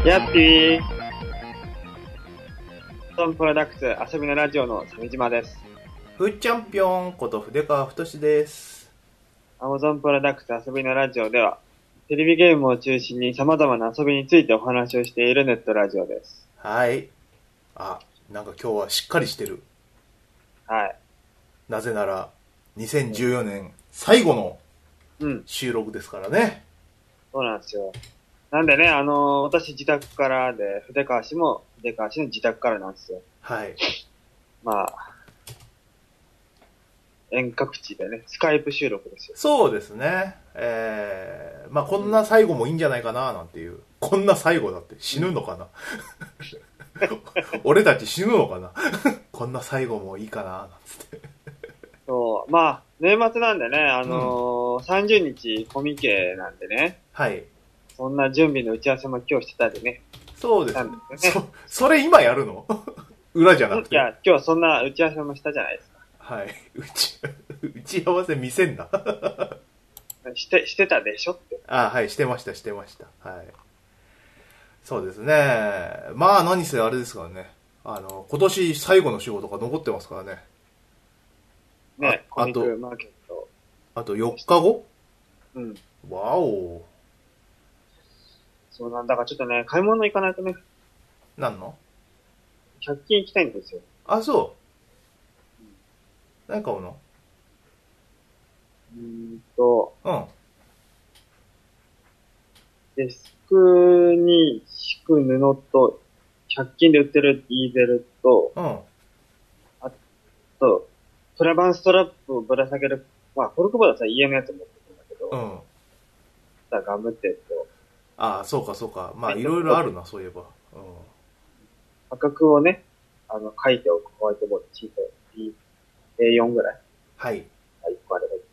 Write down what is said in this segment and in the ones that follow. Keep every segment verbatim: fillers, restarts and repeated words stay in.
やっぴートンプロダクツ遊びのラジオの鮫島です。 ふーチャンピオンこと筆川太です。 アマゾンプロダクツ遊びのラジオではテレビゲームを中心に様々な遊びについてお話をしているネットラジオです。 はい。あ、なんか今日はしっかりしてる。 はい。 なぜならにせんじゅうよねん最後のうん収録ですからね。 そうなんですよ。なんでね、あのー、私自宅からで、筆川氏も筆川氏の自宅からなんですよ。 はい。 まあ、遠隔地でね、スカイプ収録ですよ。 そうですね。えー、まあこんな最後もいいんじゃないかななんていう。こんな最後だって死ぬのかな、うん、俺たち死ぬのかなこんな最後もいいかななんつって。 そう、まあ、年末なんでね、あのーうん、さんじゅうにちコミケなんでね。 はい。 そんな準備の打ち合わせも今日してたでね。 そうですね。そ、それ今やるの裏じゃなくて。 いや、今日はそんな打ち合わせもしたじゃないですか。 はい。打ち、打ち合わせ見せんな。 して、してたでしょって。 あ、はい、してました、してました。はい。そうですね。まあ何せあれですからね。あの、今年最後の仕事が残ってますからね。 ね、コミックマーケット。 あとよっかご？ うん。 わお。 そうなんだからちょっとね、買い物行かないとね。 何の？ ひゃく均行きたいんですよ。 あ、そう。うん、何買うの？ うーんと。 うん。 デスクに敷く布と、ひゃく均で売ってる E ベルと、 うん。 あと、プラバンストラップをぶら下げる、まあ、コルクボードはさ、家のやつ持ってるんだけど、うん。だガムテープと。 ああ、そうかそうか。まあ、いろいろあるな、そういえば。うん。 価格をね、あの、書いておくホワイトボード、小さい エーよん ぐらい。 はい。 はい、これで。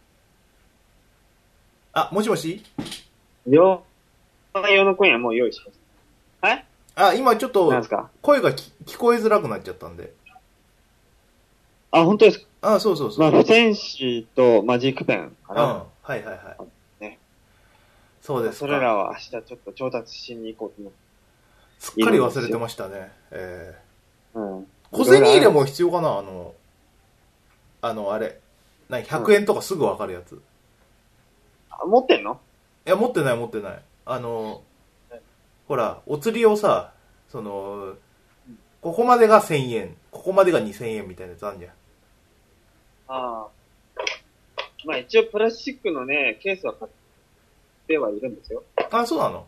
あ、もしもし？ よ、用のコインはもう用意します。はい？ あ、今ちょっと、 なんすか？ 声が聞こえづらくなっちゃったんで。 あ、本当ですか？ あ、そうそうそう。 まあ、付箋紙とマジックペンかな。うん。 はいはいはい。 ね。 そうですか。 それらは明日ちょっと調達しに行こうと思って。 すっかり忘れてましたね。えー、うん。 小銭入れも必要かな？あの、あの、あれ。なに、ひゃくえんとかすぐわかるやつ。うん、 あ、持ってんの？ いや、持ってない持ってない。あの、ほら、お釣りをさ、その、ここまでがせんえん、ここまでがにせんえんみたいなやつあるじゃん。 ああ。まあ一応プラスチックのね、ケースは買ってはいるんですよ。 あ、そうなの？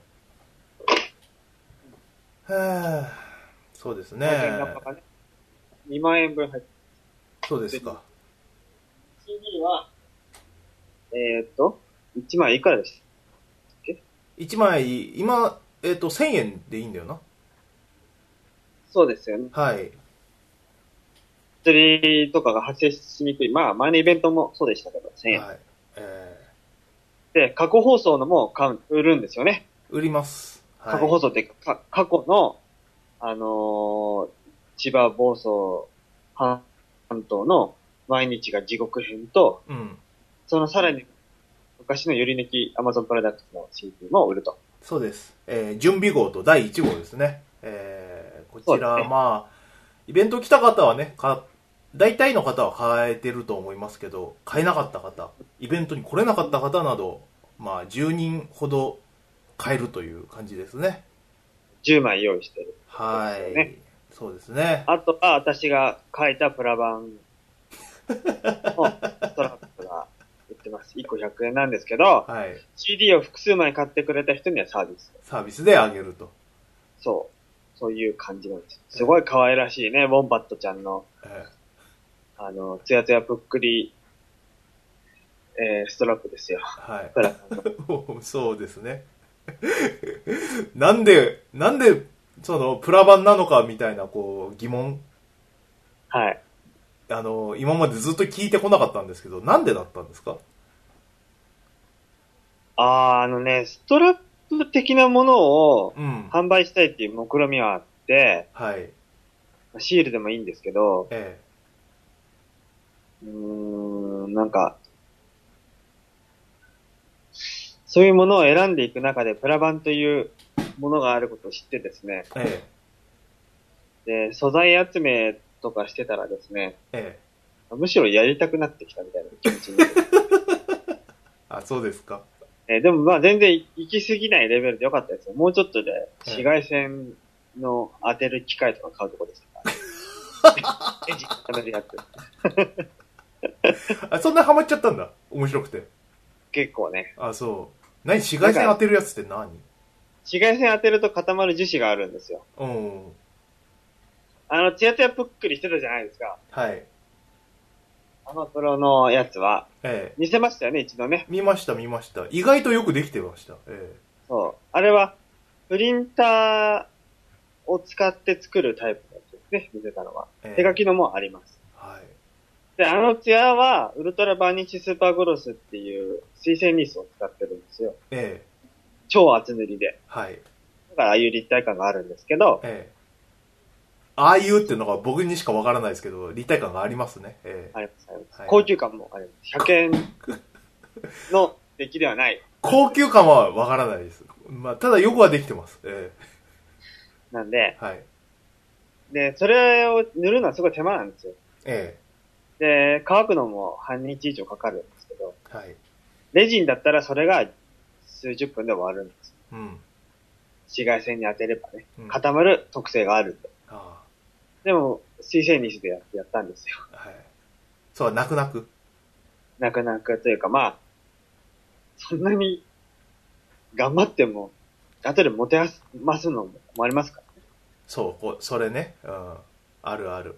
へぇ、そうですね。 ねにまんえんぶん入ってそうですか。 シーディー は、えー、っと、いちまいいくらでしたっけ？ いちまい、今、えっと、せんえんでいいんだよな。 そうですよね。 はい。 釣りとかが発生しにくい。まあ、前のイベントもそうでしたけど、せんえん。はい。えー、で、過去放送のも買う、売るんですよね。 売ります。 はい、過去放送ってか、過去の、あのー、千葉房総半島の毎日が地獄編と、うん、そのさらに昔のより抜き Amazon プロダクツの シーディー も売ると。 そうです。えー、準備号とだいいち号ですね。えー、こちら、ね、まあ、イベント来た方はね、か、大体の方は買えてると思いますけど、買えなかった方、イベントに来れなかった方など、まあ、じゅうにんほど買えるという感じですね。 じゅうまい用意してる、ね。 はい。そうですね。 あとは、私が書いたプラ版のストラップが売ってます。いっこひゃくえんなんですけど、はい、シーディー を複数枚買ってくれた人にはサービス。 サービスであげると。 そう。そういう感じなんです。すごい可愛らしいね、ウォンバットちゃんの、えー、あの、つやつやぷっくり、えー、ストラップですよ。 はい。そうですね。なんで、なんで、その、プラ版なのかみたいな、こう、疑問。 はい。 あの、今までずっと聞いてこなかったんですけど、なんでだったんですか？ あー、あのね、ストラップ的なものを販売したいっていう目論みはあって、うん、はい。シールでもいいんですけど、ええ、うーん、なんか、そういうものを選んでいく中で、プラ版というものがあることを知ってですね。 ええ。で、素材集めとかしてたらですね。 ええ。むしろやりたくなってきたみたいな気持ちになる。 あ、そうですか。 えー、でもまあ全然行き過ぎないレベルでよかったですよ。もうちょっとで紫外線の当てる機械とか買うとこですから。エンジン固めるやつ。 あ、そんなハマっちゃったんだ。面白くて。 結構ね。 あ、そう。何紫外線当てるやつって何？ 紫外線当てると固まる樹脂があるんですよ。 うん。 あの、ツヤツヤぷっくりしてたじゃないですか。 はい。 アマプロのやつは。 ええ。 見せましたよね、一度ね。 見ました、見ました。意外とよくできてました。ええ。 そう。あれは、プリンターを使って作るタイプのやつですね、見せたのは。ええ、手書きのもあります。 はい。 で、あのツヤは、ウルトラバーニッシュスーパーグロスっていう水性ニスを使ってるんですよ。 ええ。 超厚塗りで。 はい。 だからああいう立体感があるんですけど。 ええ。ああいうっていうのが僕にしかわからないですけど、立体感がありますね。ええ。 あります、あります。はい、高級感もあります。ひゃくえんの出来ではない。 高級感はわからないです。まあ、ただよくはできてます。ええ。 なんで、 はい。 で、それを塗るのはすごい手間なんですよ。 ええ。で、乾くのも半日以上かかるんですけど、 はい。 レジンだったらそれが数十分で終わるんです。 うん。 紫外線に当てればね、 うん、 固まる特性があるんで。 ああ。 でも、水性ニスでやってやったんですよ。 はい。そう、泣く泣く。 泣く泣くというか、まあ、そんなに頑張っても、後で持てますのも困りますからね。 そう、こそれね。うん。あるある。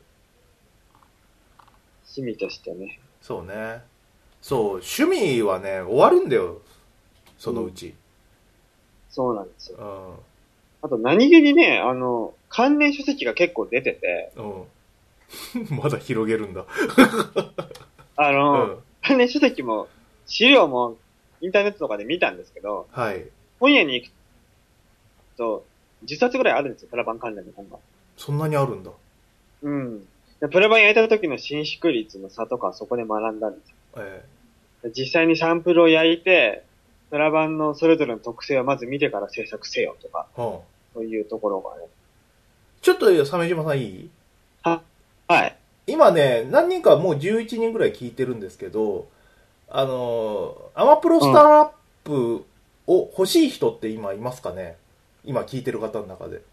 趣味としてね。 そうね。そう、趣味はね、終わるんだよ。そのうち。うん、 そうなんですよ。 うん。 あと何気にね、あの、関連書籍が結構出てて。 うん。まだ広げるんだ。 あの、うん、関連書籍も、資料もインターネットとかで見たんですけど、 はい。 本屋に行くと、じゅっさつぐらいあるんですよ、プラバン関連の本が。 そんなにあるんだ。 うん。プラバン焼いた時の伸縮率の差とかそこで学んだんですよ。 ええ。実際にサンプルを焼いて、プラバンのそれぞれの特性をまず見てから制作せよとか、はあ、そういうところがね。 ちょっと鮫島さんいい？ は、はい。 今ね、何人かもうじゅういちにんぐらい聞いてるんですけど、あの、アマプロスターアップを欲しい人って今いますかね？今聞いてる方の中で。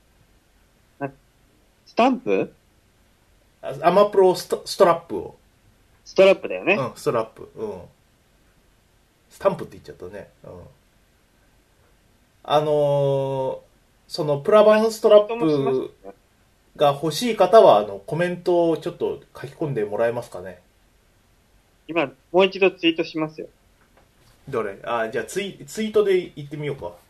スタンプ？ アマプロスト、ストラップを。 ストラップだよね。 うん、ストラップ。うん。スタンプって言っちゃったね。うん。あのー、そのプラバンストラップが欲しい方は、あの、コメントをちょっと書き込んでもらえますかね。 今、もう一度ツイートしますよ。 どれ？あ、じゃあツイ、ツイートで言ってみようか。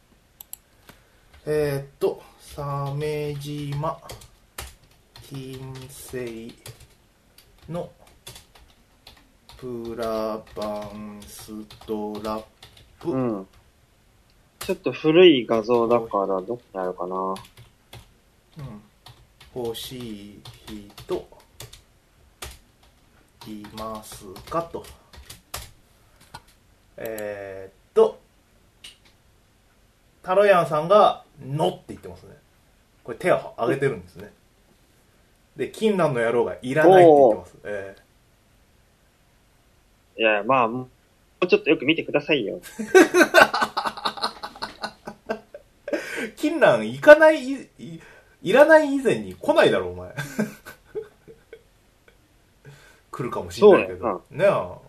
えー、っと、鮫島金星のプラバンストラップ。 うん。ちょっと古い画像だからどこにあるかな。うん。 欲しい人いますかと。えー、っと、タロヤンさんがのって言ってますね。これ手を挙げてるんですね。で、金蘭の野郎がいらないって言ってます。えー、いや、まあ、もうちょっとよく見てくださいよ。 金蘭行かないい、いらない以前に来ないだろ、お前。来るかもしれないけど。ね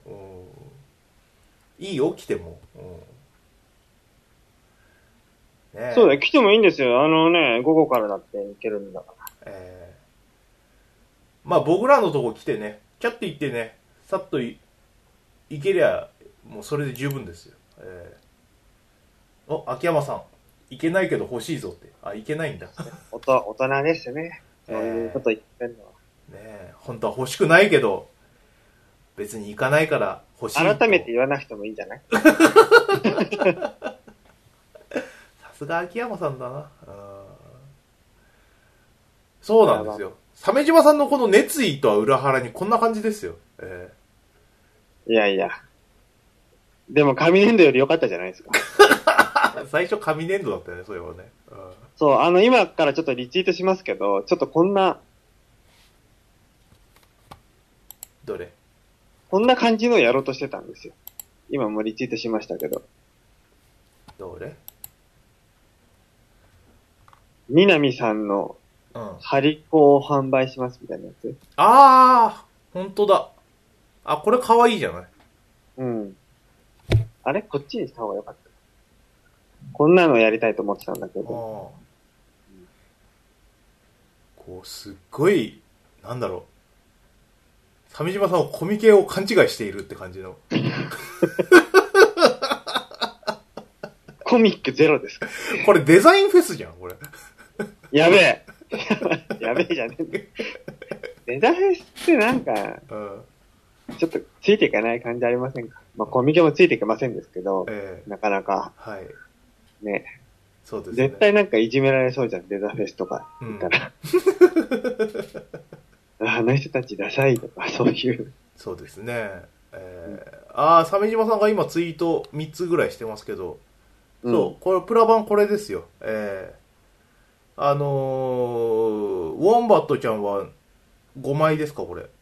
え、いいよ、来ても。 ね、そうだよ、来てもいいんですよ。あのね、午後からだって行けるんだから。 えー、まあ僕らのとこ来てね、キャッて行ってね、さっとい行けりゃ、もうそれで十分ですよ。えー、お、秋山さん、行けないけど欲しいぞって。あ、行けないんだ。 おと大人ですね。そういうこと言ってんのは。 ねえ、本当は欲しくないけど、別に行かないから欲しい。 改めて言わなくてもいいんじゃない？ さすが秋山さんだな。そうなんですよ。鮫島さんのこの熱意とは裏腹にこんな感じですよ。えー、いやいや。でも紙粘土より良かったじゃないですか。 最初紙粘土だったよね、それはね。うん、 そう、あの、今からちょっとリツイートしますけど、ちょっとこんな、 どれこんな感じのをやろうとしてたんですよ。今もリツイートしましたけど。 どれ南さんの、うん。ハリコを販売しますみたいなやつ。 あー、ほんとだ。あ、これかわいいじゃない。 うん。あれこっちにした方がよかった。こんなのやりたいと思ってたんだけど。こう、すっごい、なんだろう。鮫島さんをコミケを勘違いしているって感じの。 コミックゼロですか？ これデザインフェスじゃん、これ。 やべえ。やべえじゃねえ。デザフェスってなんか、うん、ちょっとついていかない感じありませんか？まあコミケもついていけませんですけど、えー、なかなか。はい。ね。そうですね。絶対なんかいじめられそうじゃん、デザフェスとか言ったら。うん、あの人たちダサいとか、そういう。 そうですね。えー、ああ、鮫島さんが今ツイートみっつぐらいしてますけど、うん、そう、これ、プラ版これですよ。えー、あのー、ウォンバットちゃんはごまいですか、これ。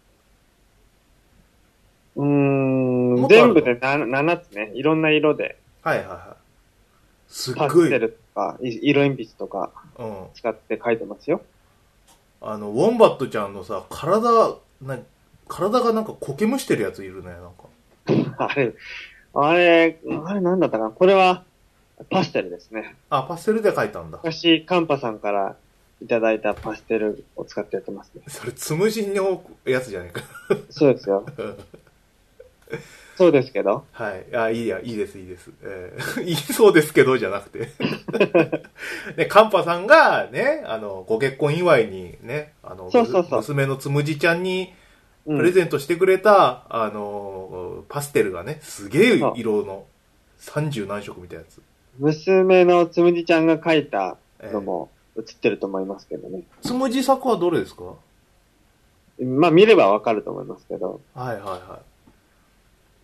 うーん、全部で なな, ななつね。いろんな色で。 はいはいはい。すっごい。 パステルとか、色鉛筆とか、使って書いてますよ。 うん、あの、ウォンバットちゃんのさ、体、な、体がなんか苔むしてるやついるね、なんか。あれ、あれ、あれなんだったかな。これは、パステルですね。 あ、パステルで描いたんだ。 昔、カンパさんからいただいたパステルを使ってやってますね。 それ、つむじのやつじゃないか。 そうですよ。そうですけど。 はい。あ、いいや、いいです、いいです。えー、いいそうですけど、じゃなくて。ね、カンパさんがね、あの、ご結婚祝いにね、あの、そうそうそう娘のつむじちゃんにプレゼントしてくれた、うん、あの、パステルがね、すげえ色の三十何色みたいなやつ。 娘のつむじちゃんが描いたのも映ってると思いますけどね。 えー、つむじ作はどれですか？ まあ見ればわかると思いますけど。 はいはいはい。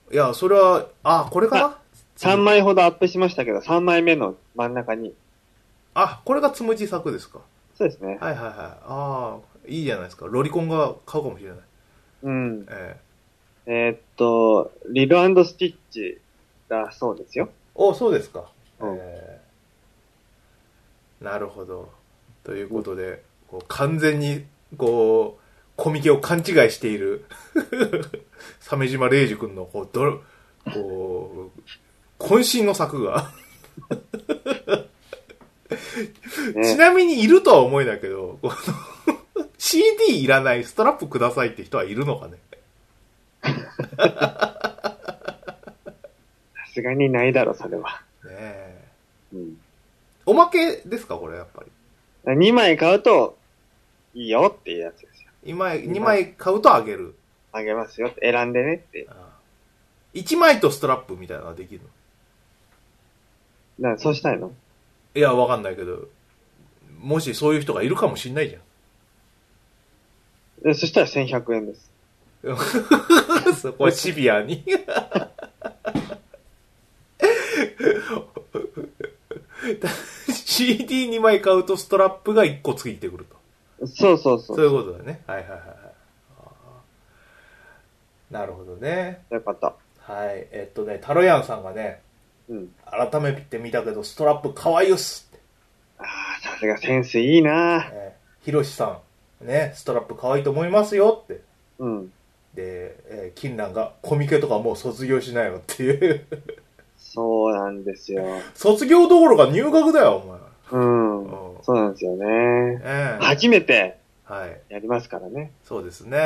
いや、それは、あ、これかな ? さん 枚ほどアップしましたけど、さんまいめの真ん中に。 あ、これがつむじ作ですか？ そうですね。 はいはいはい。ああ、いいじゃないですか。ロリコンが買うかもしれない。 うん。えー、えー、っと、リル&スティッチだそうですよ。 お、そうですか。うん、えー、なるほど。ということで、うん、こう完全に、こう、コミケを勘違いしている鮫島礼二君のこうどこう渾身の作が、ね、ちなみにいるとは思えないけど、このシーディー いらないストラップくださいって人はいるのかね。 さすがにないだろそれは。ねえ、 うん。おまけですかこれやっぱり。にまい買うといいよっていうやつですよ。 にまい、にまい買うとあげる。 あげますよ。選んでねって。ああいちまいとストラップみたいなのができるの？な、そうしたいの？ いや、わかんないけど、もしそういう人がいるかもしんないじゃん。そしたらせんひゃくえんです。 そこはシビアに。シーディーに 枚買うとストラップがいっこついてくると。 そうそうそう。 そういうことだね。はいはいはい。なるほどね。 よかった。 はい。えっとね、タロヤンさんがね、うん、改めて見たけど、ストラップ可愛いっすって。 ああ、さすがセンスいいなぁ。 えー、ヒロシさん、ね、ストラップ可愛いと思いますよって。 うん。 で、えー、金蘭がコミケとかもう卒業しないよっていう。 そうなんですよ。 卒業どころか入学だよ、お前。 うん。うん、そうなんですよね。えー、初めて、はい。やりますからね。 そうですね。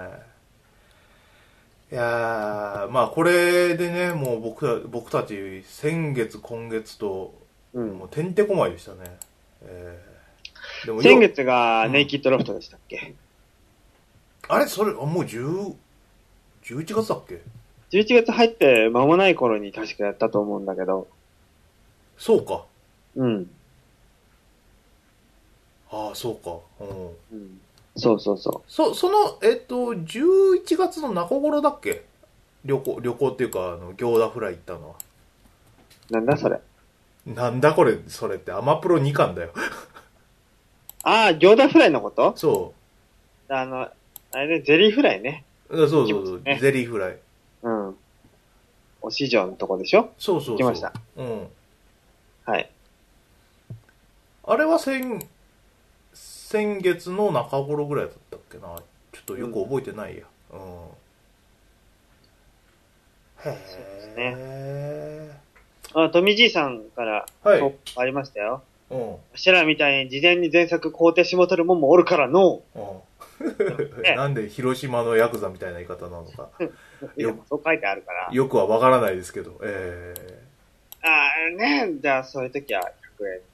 いやー、まあこれでね、もう僕僕たち先月今月と、うん、もうてんてこまいでしたね。えー、でも先月がネイキッドロフトでしたっけ？ うん、あれそれ、もう10、じゅういちがつだっけ？ じゅういちがつ入って間もない頃に確かやったと思うんだけど。 そうか。 うん。 ああ、そうか。うん。 うん、そうそうそう。 そ、その、えっと、じゅういちがつの中頃だっけ？旅行、旅行っていうか、あの、行田フライ行ったのは。 なんだそれ。 なんだこれ、それってアマプロにかんだよ。 ああ、餃子フライのこと？ そあの、あれでゼリーフライね。 う。そうそうそう、ね、ゼリーフライ。 うん。お市場のとこでしょ？ そうそうそう。 行きました。 うん。 はい。 あれは先、先月の中頃ぐらいだったっけな。ちょっとよく覚えてないや。うん。うん、へえ。そうですね。 あ、富じいさんから、はい。ありましたよ。うん。しらみたいに事前に前作買うてしもとるもんもおるからの。うん。ね、なんで広島のヤクザみたいな言い方なのか。 よそう書いてあるから。 よくはわからないですけど。えー、ああ、ねじゃあそういう時はひゃくえん。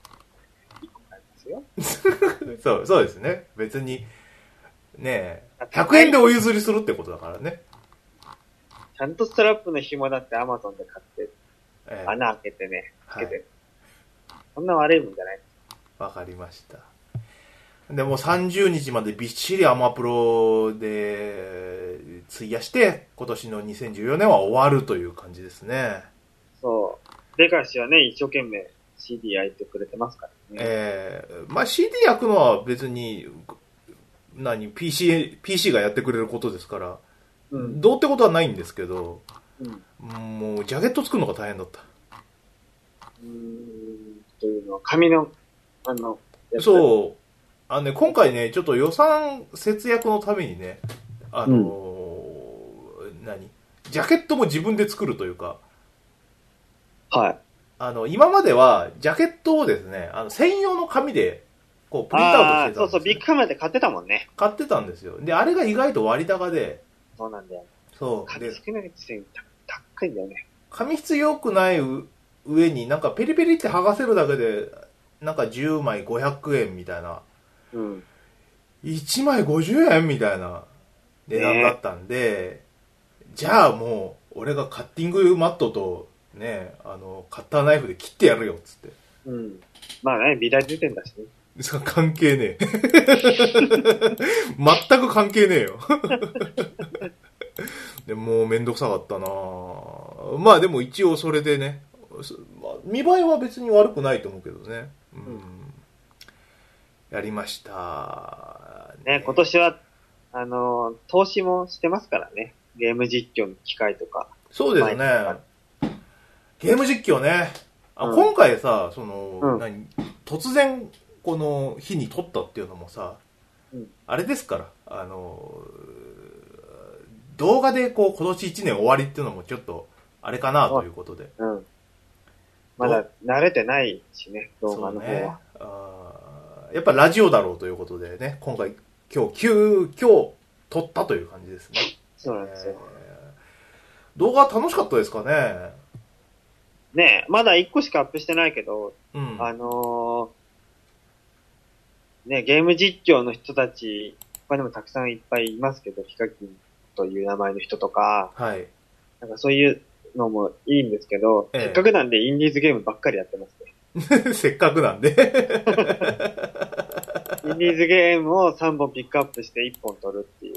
そう、そうですね。別に、ねえ、ひゃくえんでお譲りするってことだからね。 ちゃんとストラップの紐だってアマゾンで買って、えー、穴開けてね、つけて、はい。そんな悪いもんじゃない。 わかりました。でもさんじゅうにちまでびっしりアマプロで費やして、今年のにせんじゅうよねんは終わるという感じですね。 そう。デカシはね、一生懸命 シーディー 焼いてくれてますからね。ええー、まあ シーディー 焼くのは別に、何、ピーシー、ピーシー がやってくれることですから、うん、どうってことはないんですけど、うん、もうジャケット作るのが大変だった。 うーん、というのは紙の、あの、 そう。あのね、今回ね、ちょっと予算節約のためにね、あのーうん、何ジャケットも自分で作るというか、 はい。 あの、今までは、ジャケットをですね、あの、専用の紙で、こう、プリントアウトしてたんですよ、ね。 そうそう、ビッグカメラで買ってたもんね。 買ってたんですよ。で、あれが意外と割高で。 そうなんだよ。 そう。 紙少ないくせに高いんだよね。 紙質良くない上に、なんかペリペリって剥がせるだけで、なんかじゅうまいごひゃくえんみたいな。うん。いちまいごじゅうえんみたいな値段だったんで、ね、じゃあもう、俺がカッティングマットと、ね、あの、カッターナイフで切ってやるよ、つって。 うん。まあね、美大出てんだしね。 関係ねえ。全く関係ねえよ。でもうめんどくさかったなまあでも一応それでね、まあ、見栄えは別に悪くないと思うけどね。うん。うん、やりました、 ね。ね、今年は、あの、投資もしてますからね。ゲーム実況の機会とか。 そうですね。ゲーム実況ね。あ、うん、今回さ、その、うん、何突然、この日に撮ったっていうのもさ、うん、あれですから、あの、動画でこう、今年いちねん終わりっていうのもちょっと、あれかなということで。うん。 まだ慣れてないしね、動画の方は。ね、 あやっぱラジオだろうということでね、今回、今日、急遽撮ったという感じですね。 そうなんですよ。 えー、動画楽しかったですかね。 ねえ、まだいっこしかアップしてないけど、うん、あのー、ね、ゲーム実況の人たち、他にもたくさんいっぱいいますけど、ヒカキンという名前の人とか、はい。なんかそういうのもいいんですけど、ええ、せっかくなんでインディーズゲームばっかりやってますね。せっかくなんで。インディーズゲームをさんぼんピックアップしていっぽん撮るっていう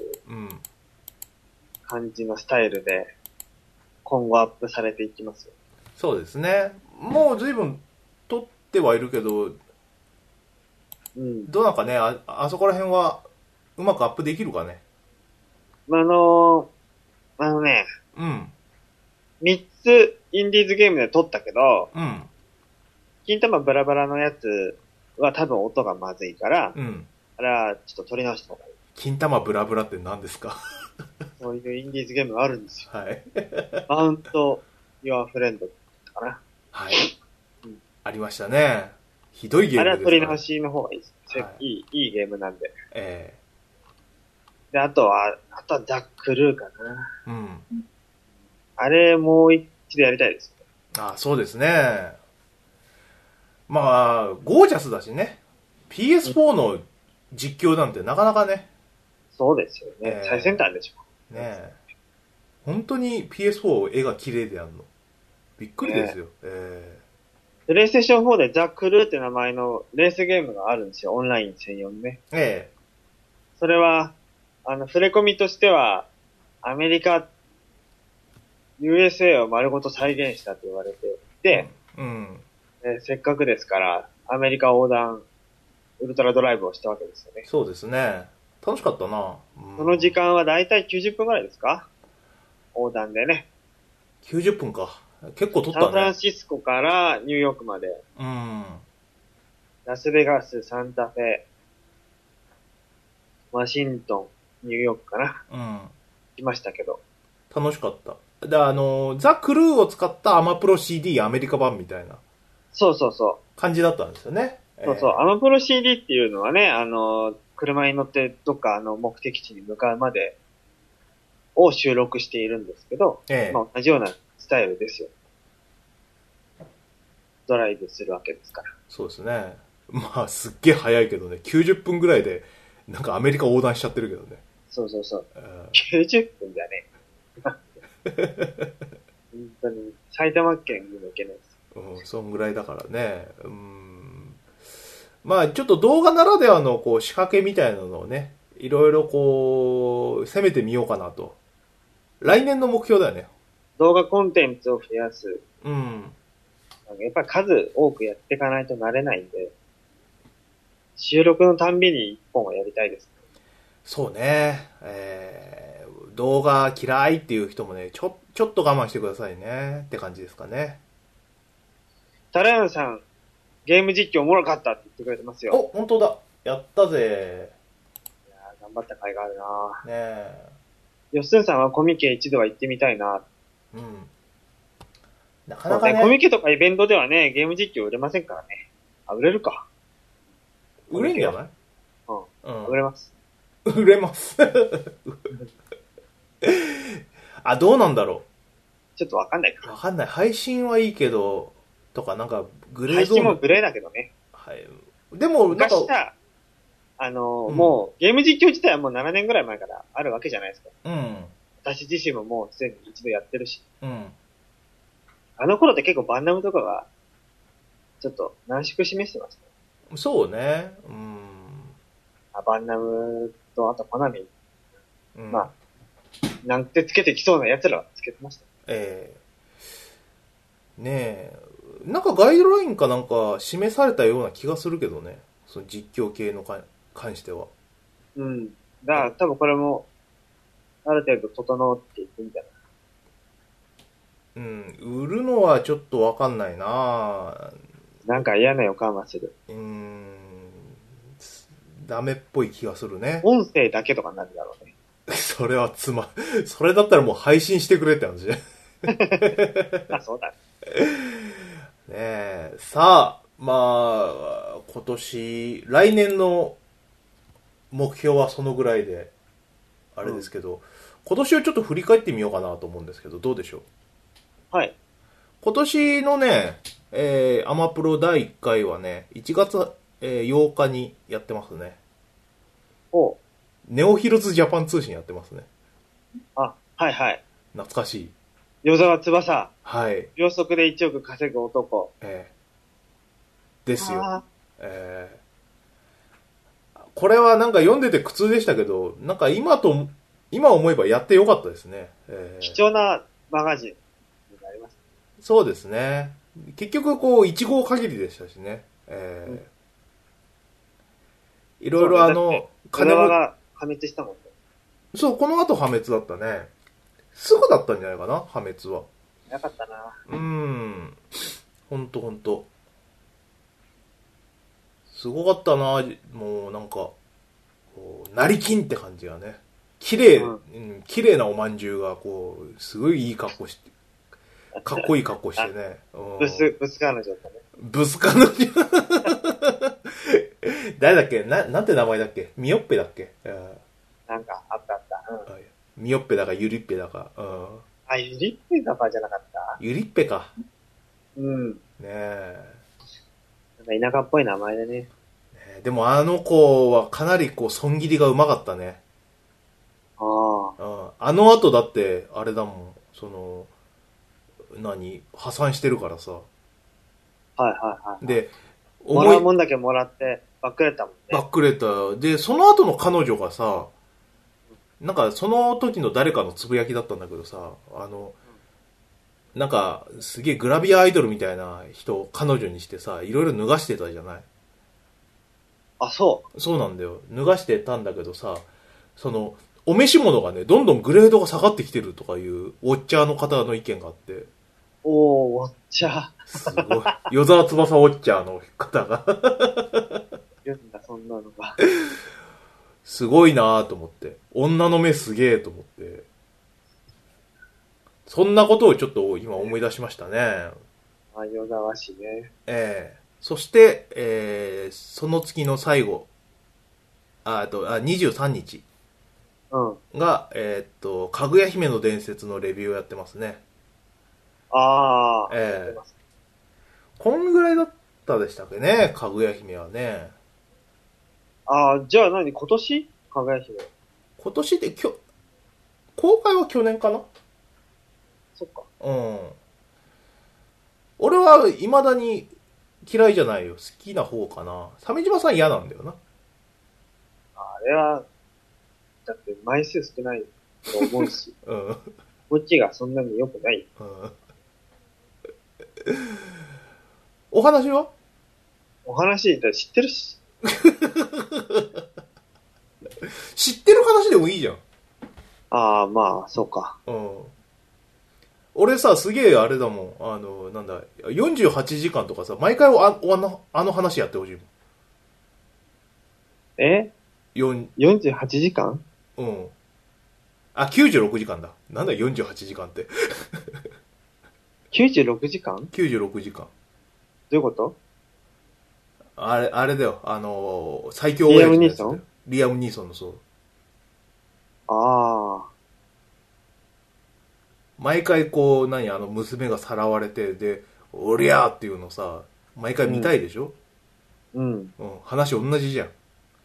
感じのスタイルで今後アップされていきますよ。 そうですね。もう随分撮ってはいるけど、うん、どうなんかね、あ、あそこら辺はうまくアップできるかね。 あのー、あのね、うん。みっつインディーズゲームで撮ったけど、うん。金玉ブラブラのやつは多分音がまずいから、うん。あれはちょっと撮り直した方がいい。 金玉ブラブラって何ですか？ そういうインディーズゲームがあるんですよ。はい。マウント、ヨアフレンドかな。はい、 うん。ありましたね。ひどいゲームです、ね。 あれは撮り直しの方がいいです。はい、いい、いいゲームなんで。ええー。で、あとは、あとはザ・クルーかな。うん。あれ、もう一度やりたいです。 ああ、そうですね。まあ、ゴージャスだしね。ピーエスフォー の実況なんてなかなかね。 そうですよね。えー、最先端でしょ。 ねえ。本当に ピーエスフォー 絵が綺麗であるの。びっくりですよ。えー、えー。プレイステーションフォーでザ・クルーって名前のレースゲームがあるんですよ。オンライン専用にね。ええー。それは、あの、触れ込みとしては、アメリカ、ユーエスエー を丸ごと再現したと言われていて、うん。 ね、せっかくですから、アメリカ横断、ウルトラドライブをしたわけですよね。 そうですね。楽しかったな。 うん、その時間はだいたいきゅうじゅっぷんぐらいですか？横断でね。 きゅうじゅっぷんか。結構撮ったね。 サンフランシスコからニューヨークまで。 うん。 ラスベガス、サンタフェ、ワシントン、ニューヨークかな。 うん。 来ましたけど。 楽しかった。で、あの、ザ・クルーを使ったアマプロ シーディー アメリカ版みたいな。 そうそうそう。 感じだったんですよね。 そうそう。えー、アマプロ シーディー っていうのはね、あの、車に乗ってどっかあの目的地に向かうまでを収録しているんですけど、えー、まあ同じようなスタイルですよ。ドライブするわけですから。 そうですね。まあ、すっげえ早いけどね。きゅうじゅっぷんぐらいで、なんかアメリカ横断しちゃってるけどね。 そうそうそう。きゅうじゅっぷんじゃね。本当に、埼玉県にも行けないです。 うん、そんぐらいだからね。うん。まあ、ちょっと動画ならではの、こう、仕掛けみたいなのをね、いろいろこう、攻めてみようかなと。来年の目標だよね。 動画コンテンツを増やす。 うん。 やっぱり数多くやっていかないとなれないんで、収録のたんびに一本はやりたいです。 そうね。えー、動画嫌いっていう人もね、ちょ、ちょっと我慢してくださいねって感じですかね。 タラヤンさん、ゲーム実況おもろかったって言ってくれてますよ。 お、本当だ。やったぜ。 いやー、頑張った甲斐があるなねえ。 よっすんさんはコミケ一度は行ってみたいな。 うん。なかなかね。 ねコミケとかイベントではね、ゲーム実況売れませんからね。あ、売れるか。 売れんじゃない？ うん。うん、売れます。 売れます。あ、どうなんだろう。ちょっとわかんないか。 わかんない。配信はいいけど、とかなんか、 グレーゾーン。配信もグレーだけどね。 はい。でも、なんか。 昔さ、あのーうん、もう、ゲーム実況自体はもうななねんぐらい前からあるわけじゃないですか。 うん。 私自身ももうすでに一度やってるし。 うん。 あの頃って結構バンナムとかが、ちょっと難縮示してました。 そうね。うん。 あバンナムと、あとコナミ。うん、まあ、なんてつけてきそうな奴らはつけてました。 ええー。ねえ。なんかガイドラインかなんか示されたような気がするけどね。その実況系のか関しては。 うん。だから多分これも、ある程度整っていくんじゃない？ うん。売るのはちょっとわかんないななんか嫌な予感はする。 うーん。ダメっぽい気がするね。 音声だけとかになるだろうね。 それはつま、それだったらもう配信してくれって話ね。 あ、そうだ。 ねえ。さあ、まあ、今年、来年の目標はそのぐらいで、あれですけど、うん、今年をちょっと振り返ってみようかなと思うんですけど、どうでしょう？はい。 今年のね、えー、アマプロだいいっかいはね、いちがつ、えー、ようかにやってますね。 おネオヒルズジャパン通信やってますね。 あ、はいはい。 懐かしい。 与沢翼。 はい。 秒速でいちおく稼ぐ男。 ええー。ですよ。えー、これはなんか読んでて苦痛でしたけど、なんか今と、今思えばやってよかったですね。 えー、貴重なマガジンになります。 そうですね。結局こう、一号限りでしたしね。えーうん、いろいろあの、 金が破滅したもんね。 そう、この後破滅だったね。すぐだったんじゃないかな、破滅は。 なかったな。 うーん。ほんとほんと。すごかったな、もうなんか、成金って感じがね。綺麗、うん、うん、綺麗なおまんじゅうが、こう、すごいいい格好して、かっこいい格好してね。 ブス、ブス彼女だったね。 ブス彼女誰だっけな、なんて名前だっけミヨッペだっけ、うん、 なんか、あったあった。うん、 ミヨッペだかユリッペだか。うん、 あ、ユリッペだかじゃなかった。 ユリッペか。 うん。ねえ。 なんか田舎っぽい名前でね。 でもあの子はかなりこう、損切りがうまかったね。 ああ。うん。あの後だって、あれだもん、その、何破産してるからさ。 はいはいはい。 で、 もらうもんだけもらって、バックレたもんね。 バックレた。で、その後の彼女がさ、なんかその時の誰かのつぶやきだったんだけどさ、あの、 なんか、すげえグラビアアイドルみたいな人を彼女にしてさ、いろいろ脱がしてたじゃない？ あ、そう。 そうなんだよ。脱がしてたんだけどさ、その、お召し物がね、どんどんグレードが下がってきてるとかいう、ウォッチャーの方の意見があって。 おー、ウォッチャー。 すごい。与沢翼ウォッチャーの方が。 いるんだ、そんなのが。 すごいなぁと思って。女の目すげえと思って。そんなことをちょっと今思い出しましたね。 あ、与沢市ね。 ええー。そして、えー、その月の最後。あ、あと、あ、にじゅうさんにち。 うん。 が、えー、っと、かぐや姫の伝説のレビューをやってますね。 ああ。 ええー。こんぐらいだったでしたっけね、かぐや姫はね。 ああ、じゃあ何今年かぐや姫。 今年できょ、公開は去年かな？ そっか。 うん。俺は未だに嫌いじゃないよ。好きな方かな。鮫島さん嫌なんだよな。 あれは、だって枚数少ないと思うし。 うん。 こっちがそんなに良くない。うん。 お話は？ お話だ知ってるし。 知ってる話でもいいじゃん。 ああ、まあ、そうか。 うん。俺さ、すげえあれだもん。あの、なんだ、よんじゅうはちじかんとかさ、毎回ああの、あの話やってほしいもん。 え？ よんよんじゅうはちじかん？ うん。あ、きゅうじゅうろくじかんだ。なんだよんじゅうはちじかんって。 きゅうじゅうろくじかん？ きゅうじゅうろくじかん。どういうこと？ あれ、あれだよ。あのー、最強リアム・ニーソン？ リアム・ニーソンのそう。 ああ。 毎回こう、何、あの、娘がさらわれて、で、おりゃーっていうのさ、毎回見たいでしょ？うん。うん。話同じじゃん。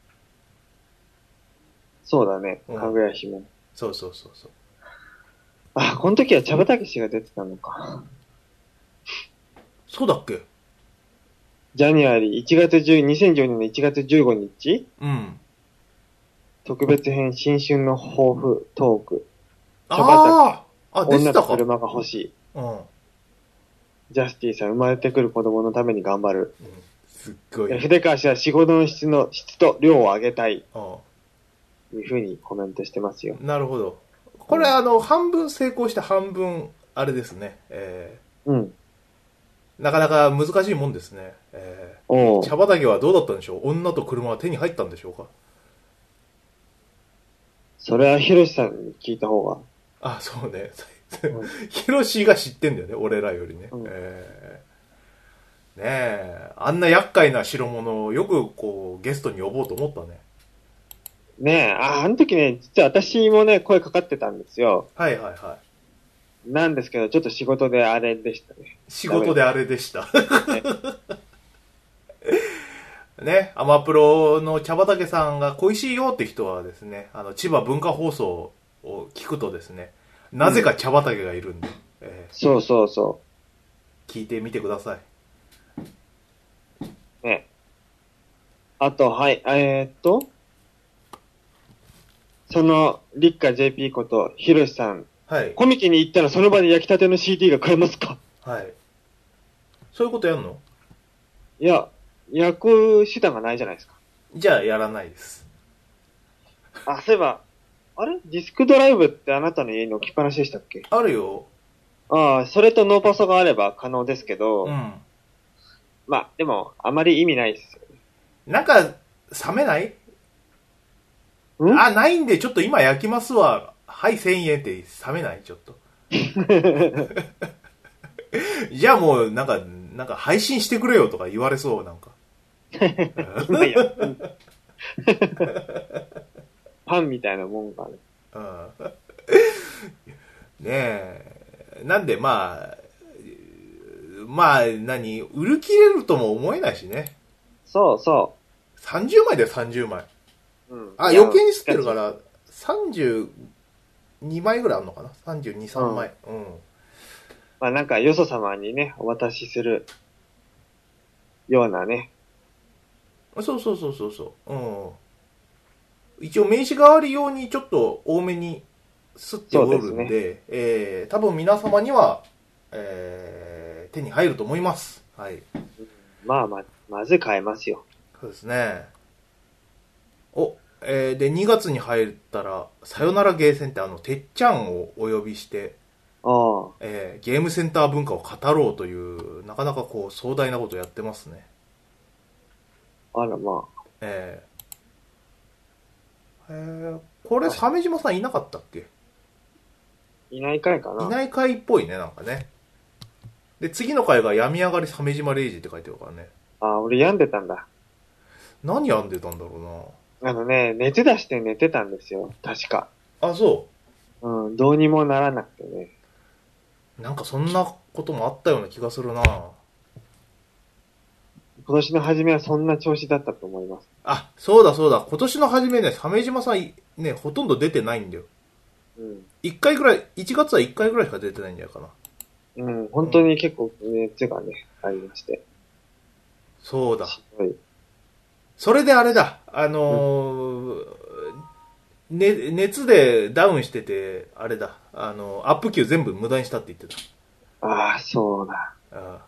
そうだね。かぐや姫、うん。 そうそうそうそう。 あ、この時は茶畑氏が出てたのか。 そうだっけ？ ジャニアリーいちがつじゅう、にせんじゅうねんのいちがつじゅうごにち？うん。特別編新春の抱負トーク。茶畑。あ、出てたか。女と車が欲しい。うん。ジャスティさん、生まれてくる子供のために頑張る。うん、 すっごい。 筆川氏は仕事の質の、質と量を上げたい。ああ。いうふうにコメントしてますよ。 なるほど。これ、うん、あの、半分成功して半分、あれですね。えー、うん。なかなか難しいもんですね。えー、茶畑はどうだったんでしょう？女と車は手に入ったんでしょうか？ それはヒロシさんに聞いた方が。 あ、そうね。ヒロシが知ってんだよね、俺らよりね。うん、えー、ねえ、あんな厄介な代物をよくこうゲストに呼ぼうと思ったね。 ねえ、あ、あの時ね、実は私もね、声かかってたんですよ。 はいはいはい。 なんですけど、ちょっと仕事であれでしたね。 仕事であれでした。ね、ね、アマプロの茶畑さんが恋しいよって人はですね、あの、千葉文化放送を聞くとですね、なぜか茶畑がいるんで、うん、えー、 そうそうそう。 聞いてみてください。 ね。あと、はい、えー、っと、その、立花 ジェーピー こと、ひろしさん。はい。コミケに行ったらその場で焼きたての シーディー が買えますか？はい。 そういうことやんの？ いや、焼く手段がないじゃないですか。 じゃあ、やらないです。 あ、そういえば、あれディスクドライブってあなたの家に置きっぱなしでしたっけ？ あるよ。 ああ、それとノーパソがあれば可能ですけど、うん。まあ、でも、あまり意味ないですよね。 なんか、冷めない？あ、ないんで、ちょっと今焼きますわ。はい、せんえんって冷めない？ちょっと。じゃあもう、なんか、なんか配信してくれよとか言われそう、なんか。今や。 パンみたいなもんがね。 うん、ねえ。なんで、まあ、まあ、何、売り切れるとも思えないしね。 そうそう。 さんじゅうまいだよ、さんじゅうまい。うん、あ、余計に吸ってるから、さんじゅうにまいぐらいあるのかな？ さんじゅうに、さんまい。うん。うん、 まあなんか、よそ様にね、お渡しするようなね。 そうそうそうそうそう。うん。一応名刺代わり用にちょっと多めに吸っておるんで、でね、えー、多分皆様にはえー、手に入ると思います。はい。 まあまあ、まず買えますよ。 そうですね。お、えー、で、にがつに入ったら、さよならゲーセンってあの、てっちゃんをお呼びして、 ああ。 えー、ゲームセンター文化を語ろうという、なかなかこう、壮大なことをやってますね。 あらまあ。 えー、えー、これ、鮫島さんいなかったっけ？ いない回かな。 いない回っぽいね、なんかね。で、次の回が病み上がり鮫島レイジって書いてるからね。 ああ、俺病んでたんだ。 何病んでたんだろうな。あのね、熱出して寝てたんですよ。確か。 あ、そう。うん、どうにもならなくてね。 なんかそんなこともあったような気がするな。 今年の初めはそんな調子だったと思います。 あ、そうだそうだ。今年の初めね、鮫島さんね、ほとんど出てないんだよ。うん。いっかいぐらい、いちがつはいっかいぐらいしか出てないんじゃないかな。 うん、本当に結構熱がね、うん、ありまして。 そうだ。それであれだ。あのー、うん、ね、熱でダウンしてて、あれだ。あの、アップ級全部無駄にしたって言ってた。ああ、そうだ。 あ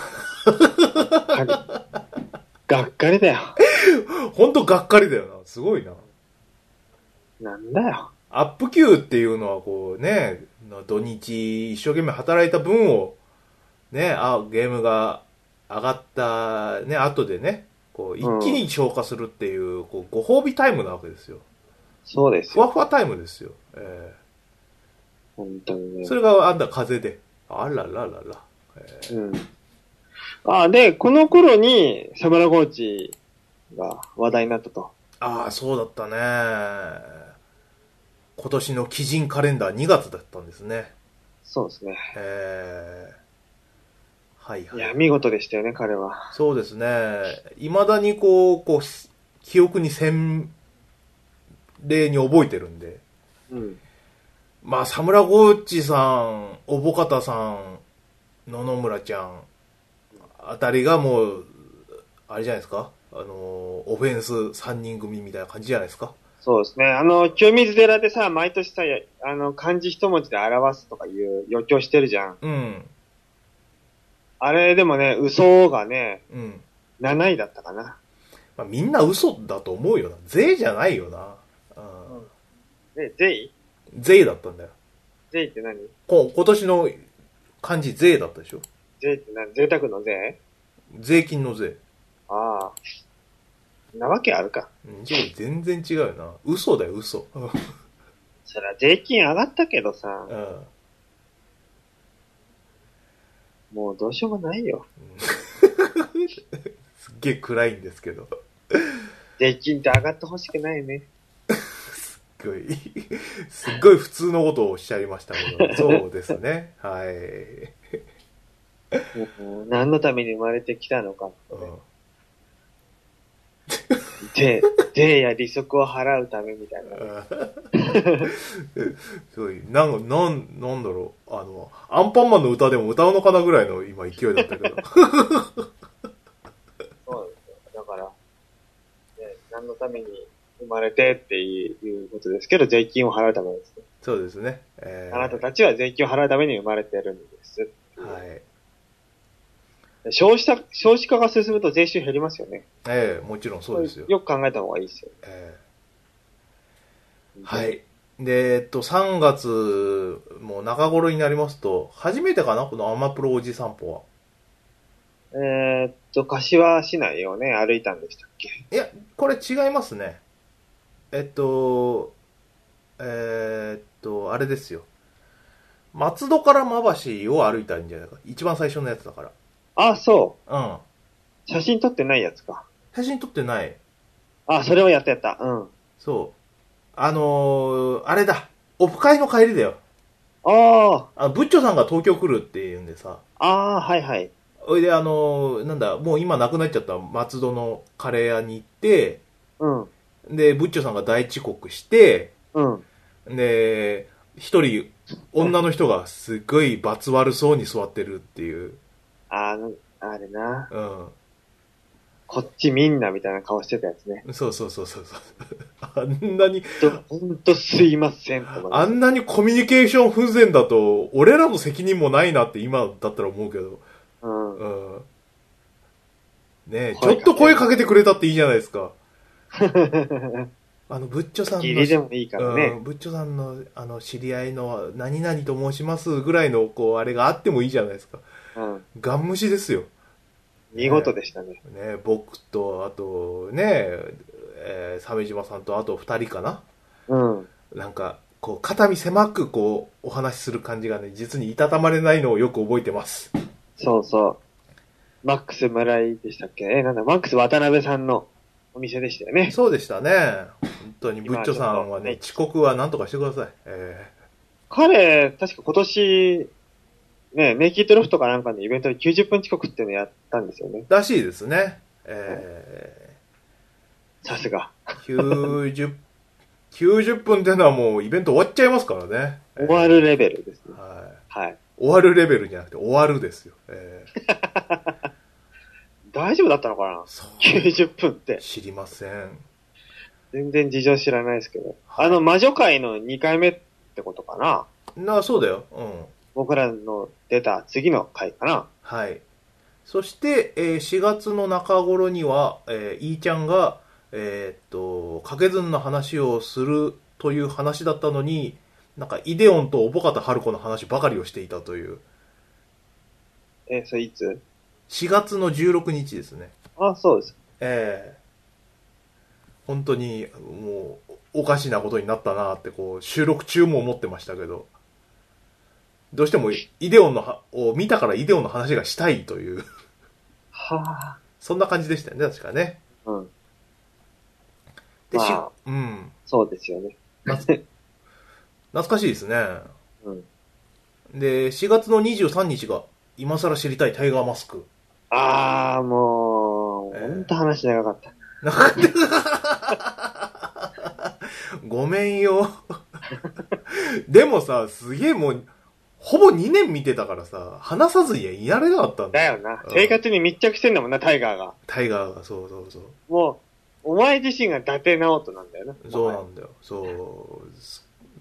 あ。がっかりだよ。 ほんとがっかりだよな。すごいな。 なんだよ。 アップ級っていうのはこうね、土日一生懸命働いた分を、ね、あ、ゲームが上がったね、後でね、こう一気に消化するっていう、うん、こうご褒美タイムなわけですよ。 そうですよ。ふわふわタイムですよ。えー、本当にね。 それがあんだ風で。あらららら。えー、うん。 あ、で、この頃にサムラゴーチが話題になったと。 ああ、そうだったね。今年の鬼人カレンダーにがつだったんですね。 そうですね。 えー、はいはい。 いや、見事でしたよね、彼は。 そうですね。未だにこう、こう、記憶に鮮麗に覚えてるんで。うん。まあ、サムラゴーチさん、おぼかたさん、野々村ちゃん、あたりがもう、あれじゃないですか？あの、オフェンスさんにん組みたいな感じじゃないですか？ そうですね。あの、清水寺でさ、毎年さ、あの、漢字一文字で表すとかいう余興してるじゃん。うん。あれでもね、嘘がね、うん。なないだったかな。 まあ、みんな嘘だと思うよな。税じゃないよな。 うん。え、税税だったんだよ。 税って何？ こ今年の漢字税だったでしょ？ 税って何？贅沢の税？ 税金の税。 ああ。なわけあるか。 うん、全然違うよな。嘘だよ、嘘。 そりゃ税金上がったけどさ。うん。もうどうしようもないよ。 すっげえ暗いんですけど。 税金って上がってほしくないね。 すっごい、すっごい普通のことをおっしゃいましたけど、そうですね。はい。 もう何のために生まれてきたのかってね。うん税、税や利息を払うためみたいな。 すごい、なん、なん、なんだろう。あの、アンパンマンの歌でも歌うのかなぐらいの今勢いだったけど。そうですよ。 だから、ね、何のために生まれてっていうことですけど、税金を払うためです、ね。 そうですね。えー、あなたたちは税金を払うために生まれてるんです。 はい。 少子化、少子化が進むと税収減りますよね。 ええー、もちろんそうですよ。 よく考えた方がいいですよ。 ええー、はい。で、えっと、さんがつ、もう中頃になりますと、初めてかなこのアマプロおじ散歩は。 えー、っと、柏市内をね、歩いたんでしたっけ？ いや、これ違いますね。えっと、えー、っと、あれですよ。松戸から馬橋を歩いたんじゃないか。一番最初のやつだから。 あ、そう。 うん。 写真撮ってないやつか。 写真撮ってない。 あ、それをやったやった。うん。 そう。あのー、あれだ。オフ会の帰りだよ。 ああ。あブッチョさんが東京来るって言うんでさ。 ああ、はいはい。 おいで、あのー、なんだ、もう今亡くなっちゃった松戸のカレー屋に行って、うん。で、ブッチョさんが大遅刻して、うん。で、一人、女の人がすっごい罰悪そうに座ってるっていう。 ああ、あれな。うん。こっちみんなみたいな顔してたやつね。 そうそうそうそう。 あんなに、 ほんとすいません。 あんなにコミュニケーション不全だと、俺らの責任もないなって今だったら思うけど。うん。うん、ねえ、ちょっと声かけてくれたっていいじゃないですか。あの、ブッチョさんの、 ギリでもいいからね。 うん、ブッチョさんの、あの、知り合いの、何々と申しますぐらいの、こう、あれがあってもいいじゃないですか。うん。ガン無視ですよ。 見事でしたね。 ね、僕と、あと、ね、えー、鮫島さんと、あと二人かな。うん。なんか、こう、肩身狭く、こう、お話しする感じがね、実にいたたまれないのをよく覚えてます。 そうそう。マックス村井でしたっけ？え、なんだ、マックス渡辺さんのお店でしたよね。 そうでしたね。本当に、ブッチョさんはね、遅刻は何とかしてください。えー、 彼、確か今年、ね、ネイキッドロフトかなんかのイベントできゅうじゅっぷん遅刻っていうのやったんですよね。 らしいですね。えー、さすが。 きゅうじゅう、きゅうじゅっぷんっていうのはもうイベント終わっちゃいますからね。 終わるレベルですね。 はい。はい。終わるレベルじゃなくて終わるですよ。えー、 大丈夫だったのかな ?きゅうじゅっぷんって。 知りません。 全然事情知らないですけど。はい、あの魔女会のにかいめってことかな？ なあ、そうだよ。うん。 僕らの出た次の回かな。 はい。そして、えー、しがつの中頃には、えー、イーちゃんが、えー、っと、掛け算の話をするという話だったのに、なんか、イデオンとおぼかたはるこの話ばかりをしていたという。 え、それいつ？ しがつのじゅうろくにちですね。 あ、そうです。 ええー、本当に、もう、おかしなことになったなって、こう、収録中も思ってましたけど。どうしてもイデオンのを見たからイデオンの話がしたいという。はあ。そんな感じでしたよね、確かね。うん。 で、まあ、うん。そうですよね。 懐かしいですね。うん。で、しがつのにじゅうさんにちが、今更知りたいタイガーマスク。 あー、もう、えー、ほんと話長かった。長かった。 ごめんよ。でもさ、すげえもう、ほぼにねん見てたからさ、話さずにはいられなかったんだ。だよな。生活に密着してんだもんな、タイガーが。 タイガーが、そうそうそう。 もう、お前自身が伊達直人なんだよな。 そうなんだよ。そう。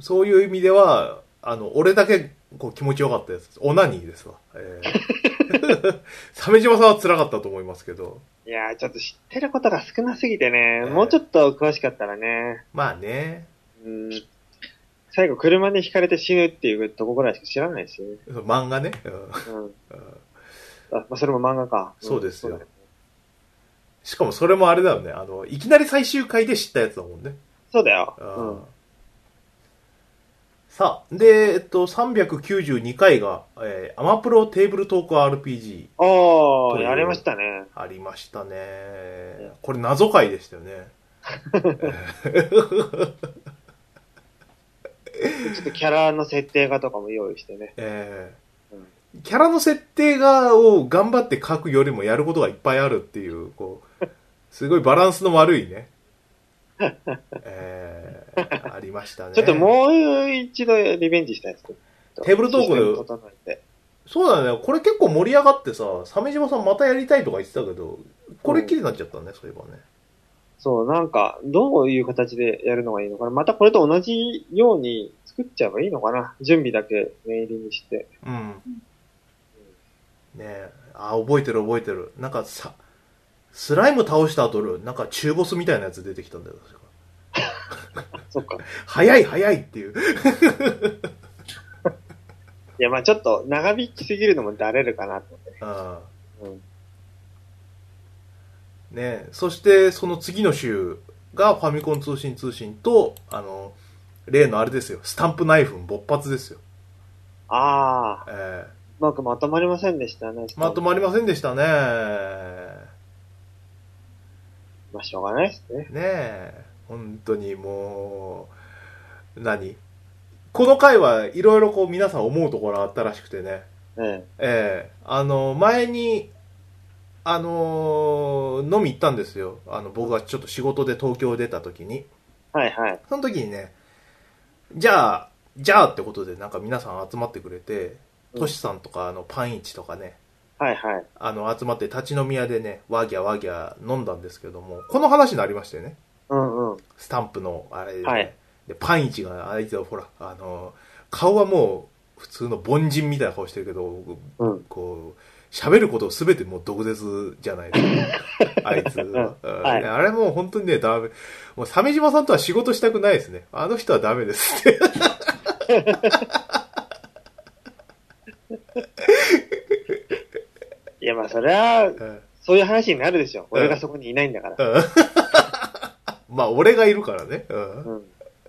そういう意味では、あの、俺だけこう気持ちよかったやつ。オナニーですわ。えー、鮫島さんは辛かったと思いますけど。 いやー、ちょっと知ってることが少なすぎてね、えー、もうちょっと詳しかったらね。 まあね。 うん。最後、車で引かれて死ぬっていうとこぐらいしか知らないですよね。 漫画ね。うん。うん、 あ、まあ、それも漫画か。 そうですよ。うん、しかもそれもあれだよね。あの、いきなり最終回で知ったやつだもんね。 そうだよ。うん。 さあ、で、えっと、さんびゃくきゅうじゅうにかいが、えー、アマプロテーブルトーク アールピージー。ああ、やりましたね。 ありましたね。これ謎回でしたよね。 ちょっとキャラの設定画とかも用意してね。ええーうん、キャラの設定画を頑張って書くよりもやることがいっぱいあるっていう、こう、すごいバランスの悪いね。えー、ありましたね。 ちょっともう一度リベンジしたやつ。 テーブルトークで。そうだね。これ結構盛り上がってさ、鮫島さんまたやりたいとか言ってたけど、これっきりになっちゃったね、うん、そういえばね。 そう、なんか、どういう形でやるのがいいのかな。またこれと同じように作っちゃえばいいのかな。準備だけ念入りにして。うん。うん、ねえ。あ、覚えてる覚えてる。なんかさ、スライム倒した後、なんか中ボスみたいなやつ出てきたんだよ。 そっか。 早い早いっていう。 いや、まあちょっと長引きすぎるのもだれるかなと思って。ああ。うん。 ね、そしてその次の週がファミコン通信通信と、あの、例のあれですよ、スタンプナイフ勃発ですよ。 ああ。ええー。うまくまとまりませんでしたね。 まとまりませんでしたね。 まあしょうがないですね。ねえ。本当にもう、何この回はいろいろこう皆さん思うところあったらしくてね。ええ。ええ。あの、前に、あのー、飲み行ったんですよ。あの、僕がちょっと仕事で東京出た時に。 はいはい。 その時にね、じゃあ、じゃあってことでなんか皆さん集まってくれて、トシさんとかあのパンイチとかね。 はいはい。 あの、集まって立ち飲み屋でね、ワギャワギャ飲んだんですけども、この話になりましたよね。 うんううん。 スタンプのあれで、ね、 はい。 でパンイチがあいつはほら、あの、顔はもう普通の凡人みたいな顔してるけど、 うん。 こう、喋ることすべてもう毒舌じゃないですか。あいつは。 うん。はい。 あれもう本当にね、ダメ。もう鮫島さんとは仕事したくないですね。あの人はダメですって。 いや、まあ、それは、 うん、 そういう話になるでしょ。 うん、 俺がそこにいないんだから。 うん、まあ、俺がいるからね。うん、 うん。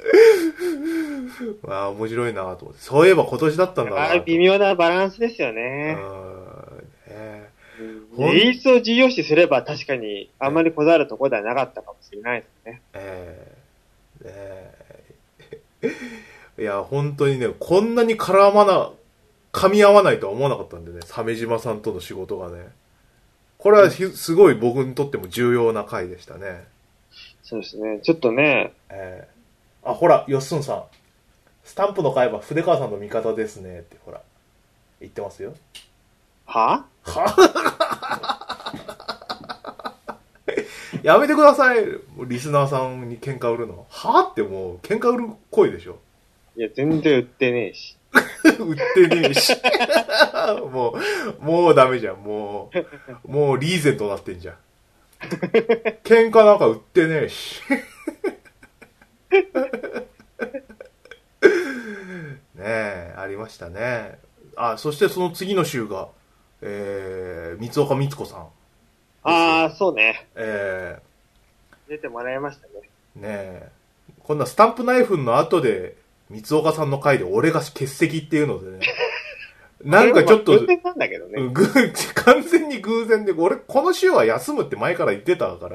まあ、面白いなと思って。そういえば今年だったんだなと。 微妙なバランスですようね。 ん、ね、 うん。 ほん、 演出を重要視すれば確かにあんまりこだわるところではなかったかもしれないですね。 えー、ねえ。いや、本当にね、こんなに絡まな、噛み合わないとは思わなかったんでね、鮫島さんとの仕事がね。これはすごい僕にとっても重要な回でしたね。 そうですね。ちょっとね。 えー、あ、ほら、よっすんさん。スタンプの買えば筆川さんの味方ですねって、ほら、言ってますよ。 ははやめてください。リスナーさんに喧嘩売るの。はってもう、喧嘩売る声でしょ。 いや、全然売ってねえし。 売ってねえし。もう、もうダメじゃん。もう、もうリーゼントなってんじゃん。喧嘩なんか売ってねえし。ねえ、ありましたね。あ、そしてその次の週が、えー、三岡光子さん。 ああ、そうね。 えー、出てもらいましたね。 ねえ。こんなスタンプナイフの後で、三岡さんの回で俺が欠席っていうのでね。なんかちょっと、 偶然なんだけどね。 完全に偶然で、俺この週は休むって前から言ってたから、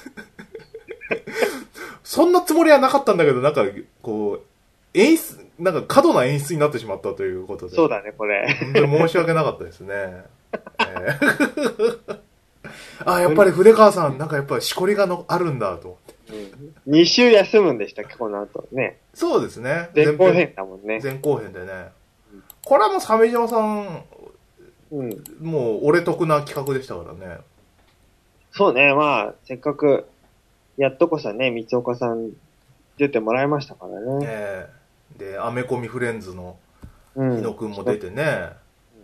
そんなつもりはなかったんだけど、なんか、こう、演出、なんか過度な演出になってしまったということで。 そうだね、これ。 本当に申し訳なかったですね。えー、あ、やっぱり筆川さん、なんかやっぱりしこりがのあるんだと思って。 うん、に週休むんでしたっけ、この後ね。 そうですね。 前後編だもんね。 前後編でね。これはもう鮫島さん、うん、もう俺得な企画でしたからね。 そうね、まあ、せっかく、やっとこそね、三岡さん出てもらいましたからね。 ええー、で、アメコミフレンズの日野くんも出てね。 うん、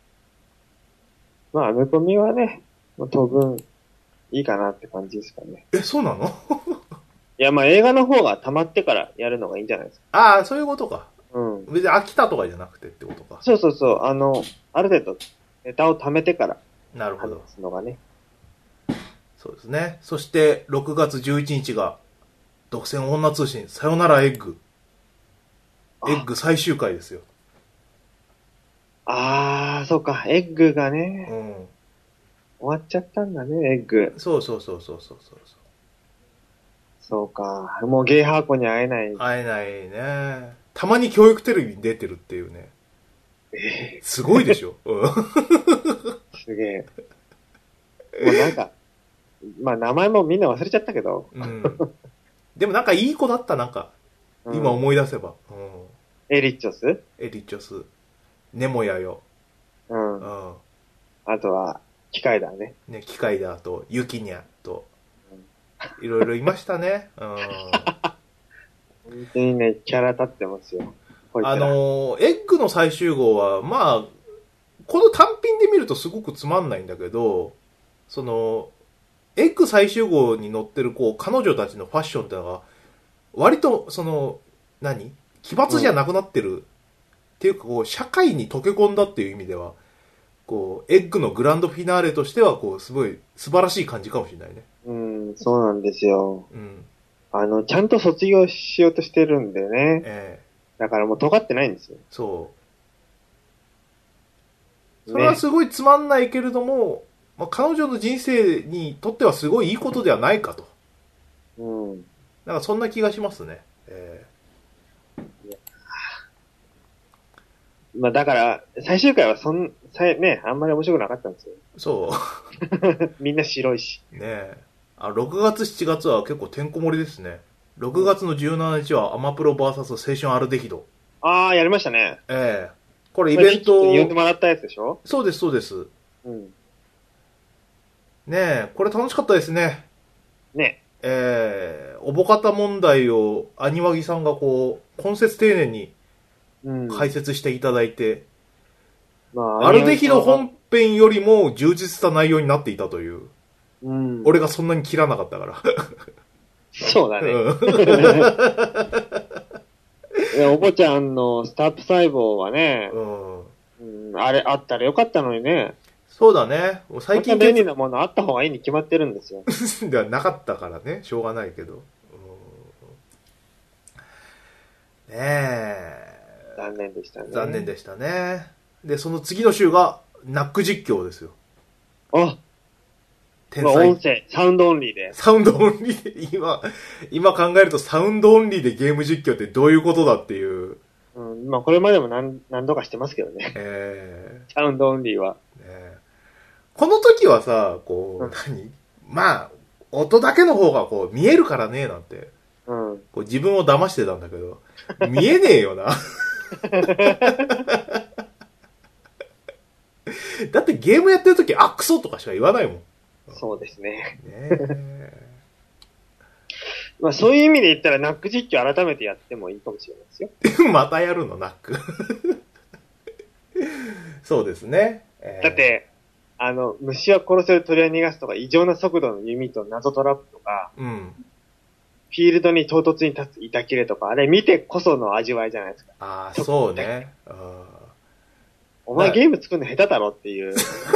まあ、アメコミはね、当分いいかなって感じですかね。 え、そうなのいや、まあ映画の方が溜まってからやるのがいいんじゃないですか。 ああ、そういうことか。 うん。 別に飽きたとかじゃなくてってことか。 そうそうそう。あの、ある程度、ネタを貯めてから。 なるほど。 話すのがね。 そうですね。そして、ろくがつじゅういちにちが、独占女通信、さよならエッグ。エッグ最終回ですよ。 あー、そうか。エッグがね。うん。終わっちゃったんだね、エッグ。 そうそうそうそうそうそう。 そうか。もうゲイハーコに会えない。 会えないね。たまに教育テレビに出てるっていうね。 えー、 すごいでしょ。 すげえ。もうなんか、まあ名前もみんな忘れちゃったけど。 うん。でもなんかいい子だった、なんか。うん、今思い出せば。うん、 エリッチョスエリッチョス。ネモヤよ。 うん。うん。あとは、機械だね。 ね、機械だと、ユキニャと、いろいろいましたね。うん。本当にね、キャラ立ってますよ。 あのー、エッグの最終号は、まあ、この単品で見るとすごくつまんないんだけど、その、エッグ最終号に載ってる、こう、彼女たちのファッションってのが、割と、その、何奇抜じゃなくなってる。うん、っていうか、こう、社会に溶け込んだっていう意味では、こう、エッグのグランドフィナーレとしては、こう、すごい素晴らしい感じかもしれないね。 うん、そうなんですよ。 うん。 あの、ちゃんと卒業しようとしてるんでね。ええ。だからもう尖ってないんですよ。 そう。それはすごいつまんないけれども、ね、まあ、彼女の人生にとってはすごいいいことではないかと。うん。なんかそんな気がしますね。ええ。まあだから、最終回はそん、さね、あんまり面白くなかったんですよ。 そう。 みんな白いし。 ねえ。あ、ろくがつしちがつは結構てんこ盛りですね。ろくがつのじゅうしちにちはアマプロ ブイエス 青春アルデヒド。 ああ、やりましたね。 ええ。これイベント。 呼んでもらったやつでしょ？ そうです、そうです。うん。ねえ、これ楽しかったですね。 ね。 えー、おぼかた問題をアニワギさんがこう、根節丁寧に解説していただいて、うん、まあ、アルデヒド本編よりも充実した内容になっていたという。うん、俺がそんなに切らなかったから。 そうだね。いや、おぼちゃんのスタープ細胞はね、うんうん、あれあったらよかったのにね。 そうだね。 最近便利なものあった方がいいに決まってるんですよ。 ではなかったからね、しょうがないけど。ねえ。 残念でしたね。 残念でしたね。で、その次の週が、ナック実況ですよ。 あ天才。音声、サウンドオンリーで。 サウンドオンリーで、今、今考えるとサウンドオンリーでゲーム実況ってどういうことだっていう。 うん、まあこれまでも何、何度かしてますけどね。えー、サウンドオンリーは。 ね、この時はさ、こう、うん、何まあ、音だけの方がこう見えるからね、なんて。うん。こう自分を騙してたんだけど、見えねえよな。だってゲームやってる時、あ、クソとかしか言わないもん。 そうですね。ねまあそういう意味で言ったらナック実況改めてやってもいいかもしれないですよ。またやるの、ナック。そうですね。 えー、だって、あの、虫は殺せる鳥は逃がすとか、異常な速度の弓と謎トラップとか、うん、フィールドに唐突に立つ板切れとか、あれ見てこその味わいじゃないですか。 ああ、そうね。 お前ゲーム作るの下手だろっていう。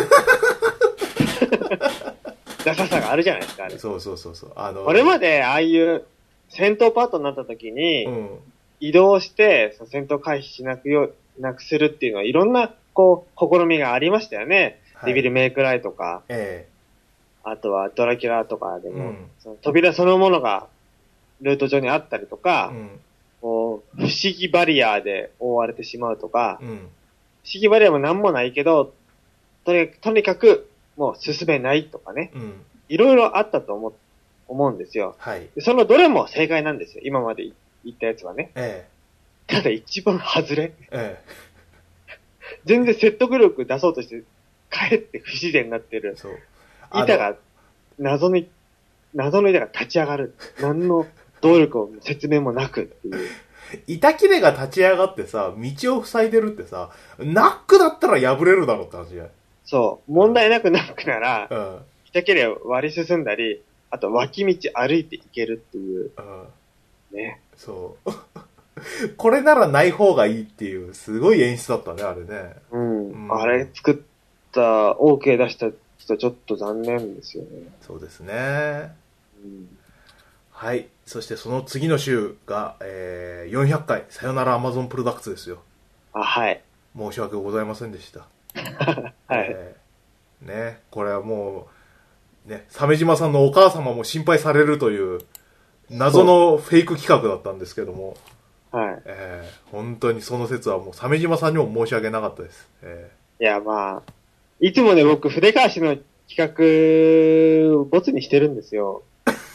ダサさがあるじゃないですか、あれ。 そうそうそうそう。あのー、 これまでああいう戦闘パートになった時に、うん、移動してその戦闘回避しなくよ、なくするっていうのは、いろんな、こう、試みがありましたよね。はい、デビルメイクライとか、ええ、あとはドラキュラとかでも、うん、その扉そのものがルート上にあったりとか、うん、こう不思議バリアで覆われてしまうとか、うん、不思議バリアもなんもないけど、とにとにかくもう進めないとかね、うん、いろいろあったと思う、思うんですよ。はい、でそのどれも正解なんですよ。今まで言ったやつはね。ええ、ただ一番外れ。ええ、全然説得力出そうとして、かえって不自然になってる。そう。板が、謎に、謎の板が立ち上がる。何の動力も説明もなくっていう。 板切れが立ち上がってさ、道を塞いでるってさ、ナックだったら破れるだろうって話や。 そう。問題なくナックなら、うん、板切れを割り進んだり、あと脇道歩いていけるっていう。うん、ね。 そう。これならない方がいいっていう、すごい演出だったね、あれね。 うん。うん、あれ作った、OK 出した人ちょっと残念ですよね。 そうですね。うん、はい。そしてその次の週が、えー、よんひゃっかい、さよならアマゾンプロダクツですよ。 あ、はい。 申し訳ございませんでした。 はい、 えー。ね、これはもう、ね、鮫島さんのお母様も心配されるという、謎のフェイク企画だったんですけども。はい。えー、本当にその説はもう鮫島さんにも申し訳なかったです。えー、いや、まあ、いつもね、僕、筆川氏の企画をボツにしてるんですよ。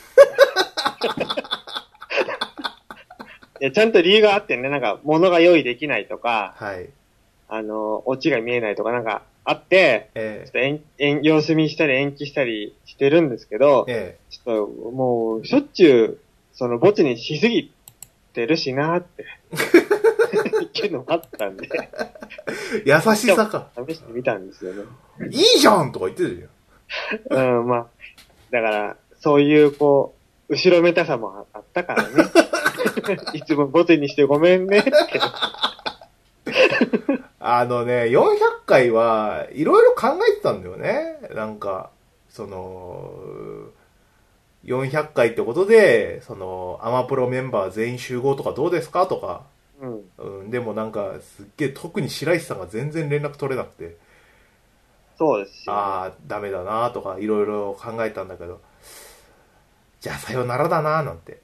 いや、ちゃんと理由があってね、なんか、物が用意できないとか、はい。あの、オチが見えないとかなんかあって、えー、ちょっと延延様子見したり延期したりしてるんですけど、えー、ちょっともう、しょっちゅう、その、ボツにしすぎてるしなーって。っていうのもあったんで。 優しさか。 試してみたんですよね。 いいじゃんとか言ってるじゃん。うん、まあ、だから、そういう、こう、後ろめたさもあったからね。いつもボツにしてごめんねって。 あのね、よんひゃっかいはいろいろ考えてたんだよね。なんか、その、よんひゃっかいってことで、その、アマプロメンバー全員集合とかどうですかとか、うんうん、でもなんか、すっげえ、特に白石さんが全然連絡取れなくて。 そうですよ、 ね。ああ、ダメだなとか、いろいろ考えたんだけど、じゃあさよならだななんて。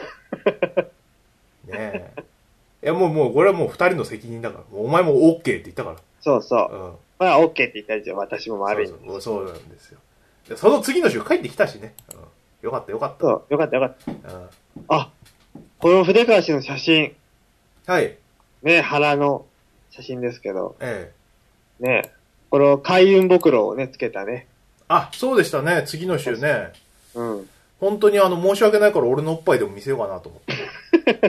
ねえ。いやもうもう、これはもう二人の責任だから。お前も OK って言ったから。 そうそう。うん。まあ OK って言ったら、私も悪いんです。 そうそう、そうなんですよ。その次の週帰ってきたしね。うん、よかったよかった。 そう、よかったよかった。うん、あ、この筆川氏の写真。はい。ね、腹の写真ですけど。ええ。ね、この開運袋をね、つけたね。 あ、そうでしたね。次の週ね。うん。 本当にあの、申し訳ないから俺のおっぱいでも見せようかなと思って。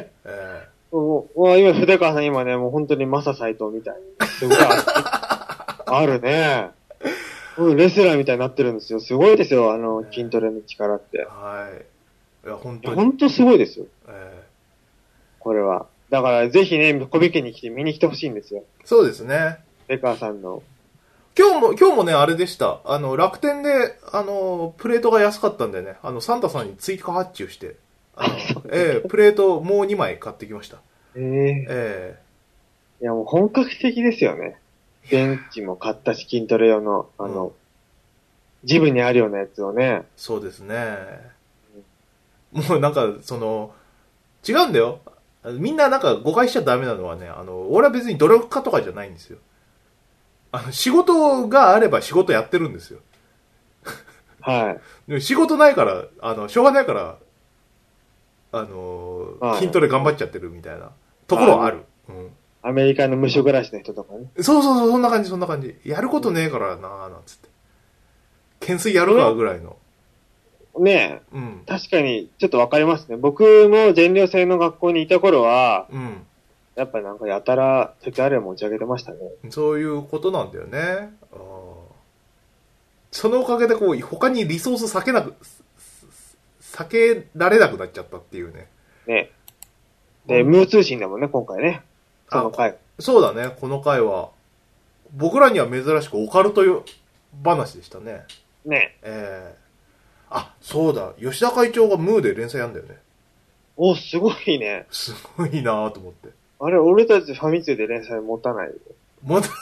えー、もう今、筆川さん今ね、もう本当にマサ斎藤みたいに。すごいあるね。レスラーみたいになってるんですよ。すごいですよ、あの、筋トレの力って。 はい。いや、本当に。 本当すごいですよ。 えー、 これは。だから、ぜひね、小引に来て見に来てほしいんですよ。 そうですね。 筆川さんの。 今日も、今日もね、あれでした。あの、楽天で、あの、プレートが安かったんでね、あの、サンタさんに追加発注して、あのええー、プレートもうにまい買ってきました。 ええー。ええー。いや、もう本格的ですよね。ベンチも買ったし、筋トレ用の、あの、うん、ジムにあるようなやつをね。 そうですね。もうなんか、その、違うんだよ。みんななんか誤解しちゃダメなのはね、あの、俺は別に努力家とかじゃないんですよ。あの、仕事があれば仕事やってるんですよ。 はい。 でも仕事ないから、あの、しょうがないから、あの、はい、筋トレ頑張っちゃってるみたいなところはある。うん。 アメリカの無所暮らしの人とかね。 そうそうそう、そんな感じ、そんな感じ。やることねえからなーなんつって。懸垂やるかぐらいの。 ねえ。 うん。 確かに、ちょっとわかりますね。僕も全寮制の学校にいた頃は、 うん。 やっぱなんかやたら、鉄あれ持ち上げてましたね。 そういうことなんだよね。あそのおかげでこう、他にリソース避けなく、避けられなくなっちゃったっていうね。 ね。で、無ー通信だもんね、今回ね。その回。 そうだね、この回は。僕らには珍しくオカルト話でしたね。 ね。 ええー。あ、そうだ、吉田会長がムーで連載やんだよね。 お、すごいね。 すごいなぁと思って。 あれ、俺たちファミ通で連載持たないよ。 持た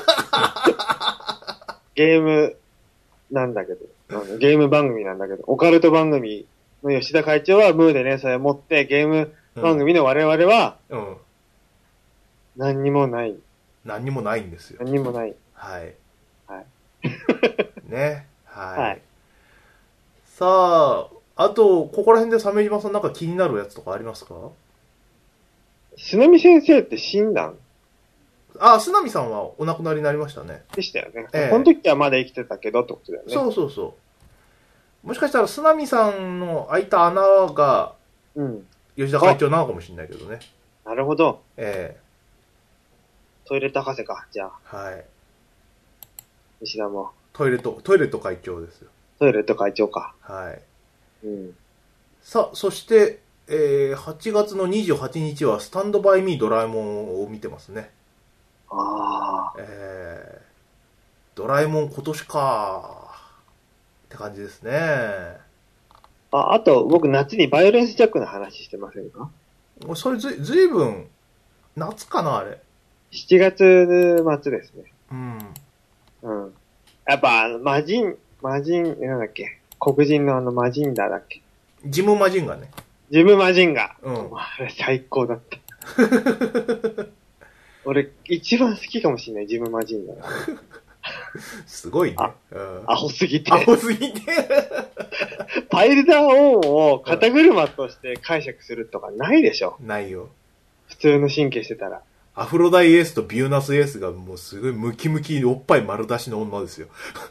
ゲームなんだけど、ゲーム番組なんだけど、オカルト番組の吉田会長はムーで連載を持って、ゲーム番組の我々は、うん。何にもない。 何にもないんですよ。 何にもない。 はい。 はい。 ね。はい。 はい。 さあ、あと、ここら辺で鮫島さんなんか気になるやつとかありますか？ 須波先生って死んだん？ ああ、須波さんはお亡くなりになりましたね。 でしたよね。ええ、この時はまだ生きてたけどってことだよね。 そうそうそう。もしかしたら須波さんの開いた穴が、うん。吉田会長なのかもしれないけどね。 なるほど。 ええ。 トイレット博士か、じゃあ。はい。 吉田も。 トイレット、トイレット会長ですよ。 トイレット会長か。 はい。 うん。 さあ、そして、えー、はちがつのにじゅうはちにちはスタンドバイミードラえもんを見てますね。 ああ。 えー、ドラえもん今年かって感じですね。 あ、あと、僕夏にバイオレンスジャックの話してませんか？ それず、ずいぶん、夏かなあれ。 しちがつ末ですね。 うん。 うん。やっぱ、マジン、マジン、なんだっけ。黒人のあのマジンダーだっけ。 ジムマジンガね。 ジムマジンガ。 うん。 あれ最高だった。俺、一番好きかもしれない、ジムマジンガ。 すごいね。 うん、アホすぎて。 アホすぎて。 パイルダーオンを肩車として解釈するとかないでしょ。 ないよ。 普通の神経してたら。 アフロダイエースとビューナスエースがもうすごいムキムキおっぱい丸出しの女ですよ。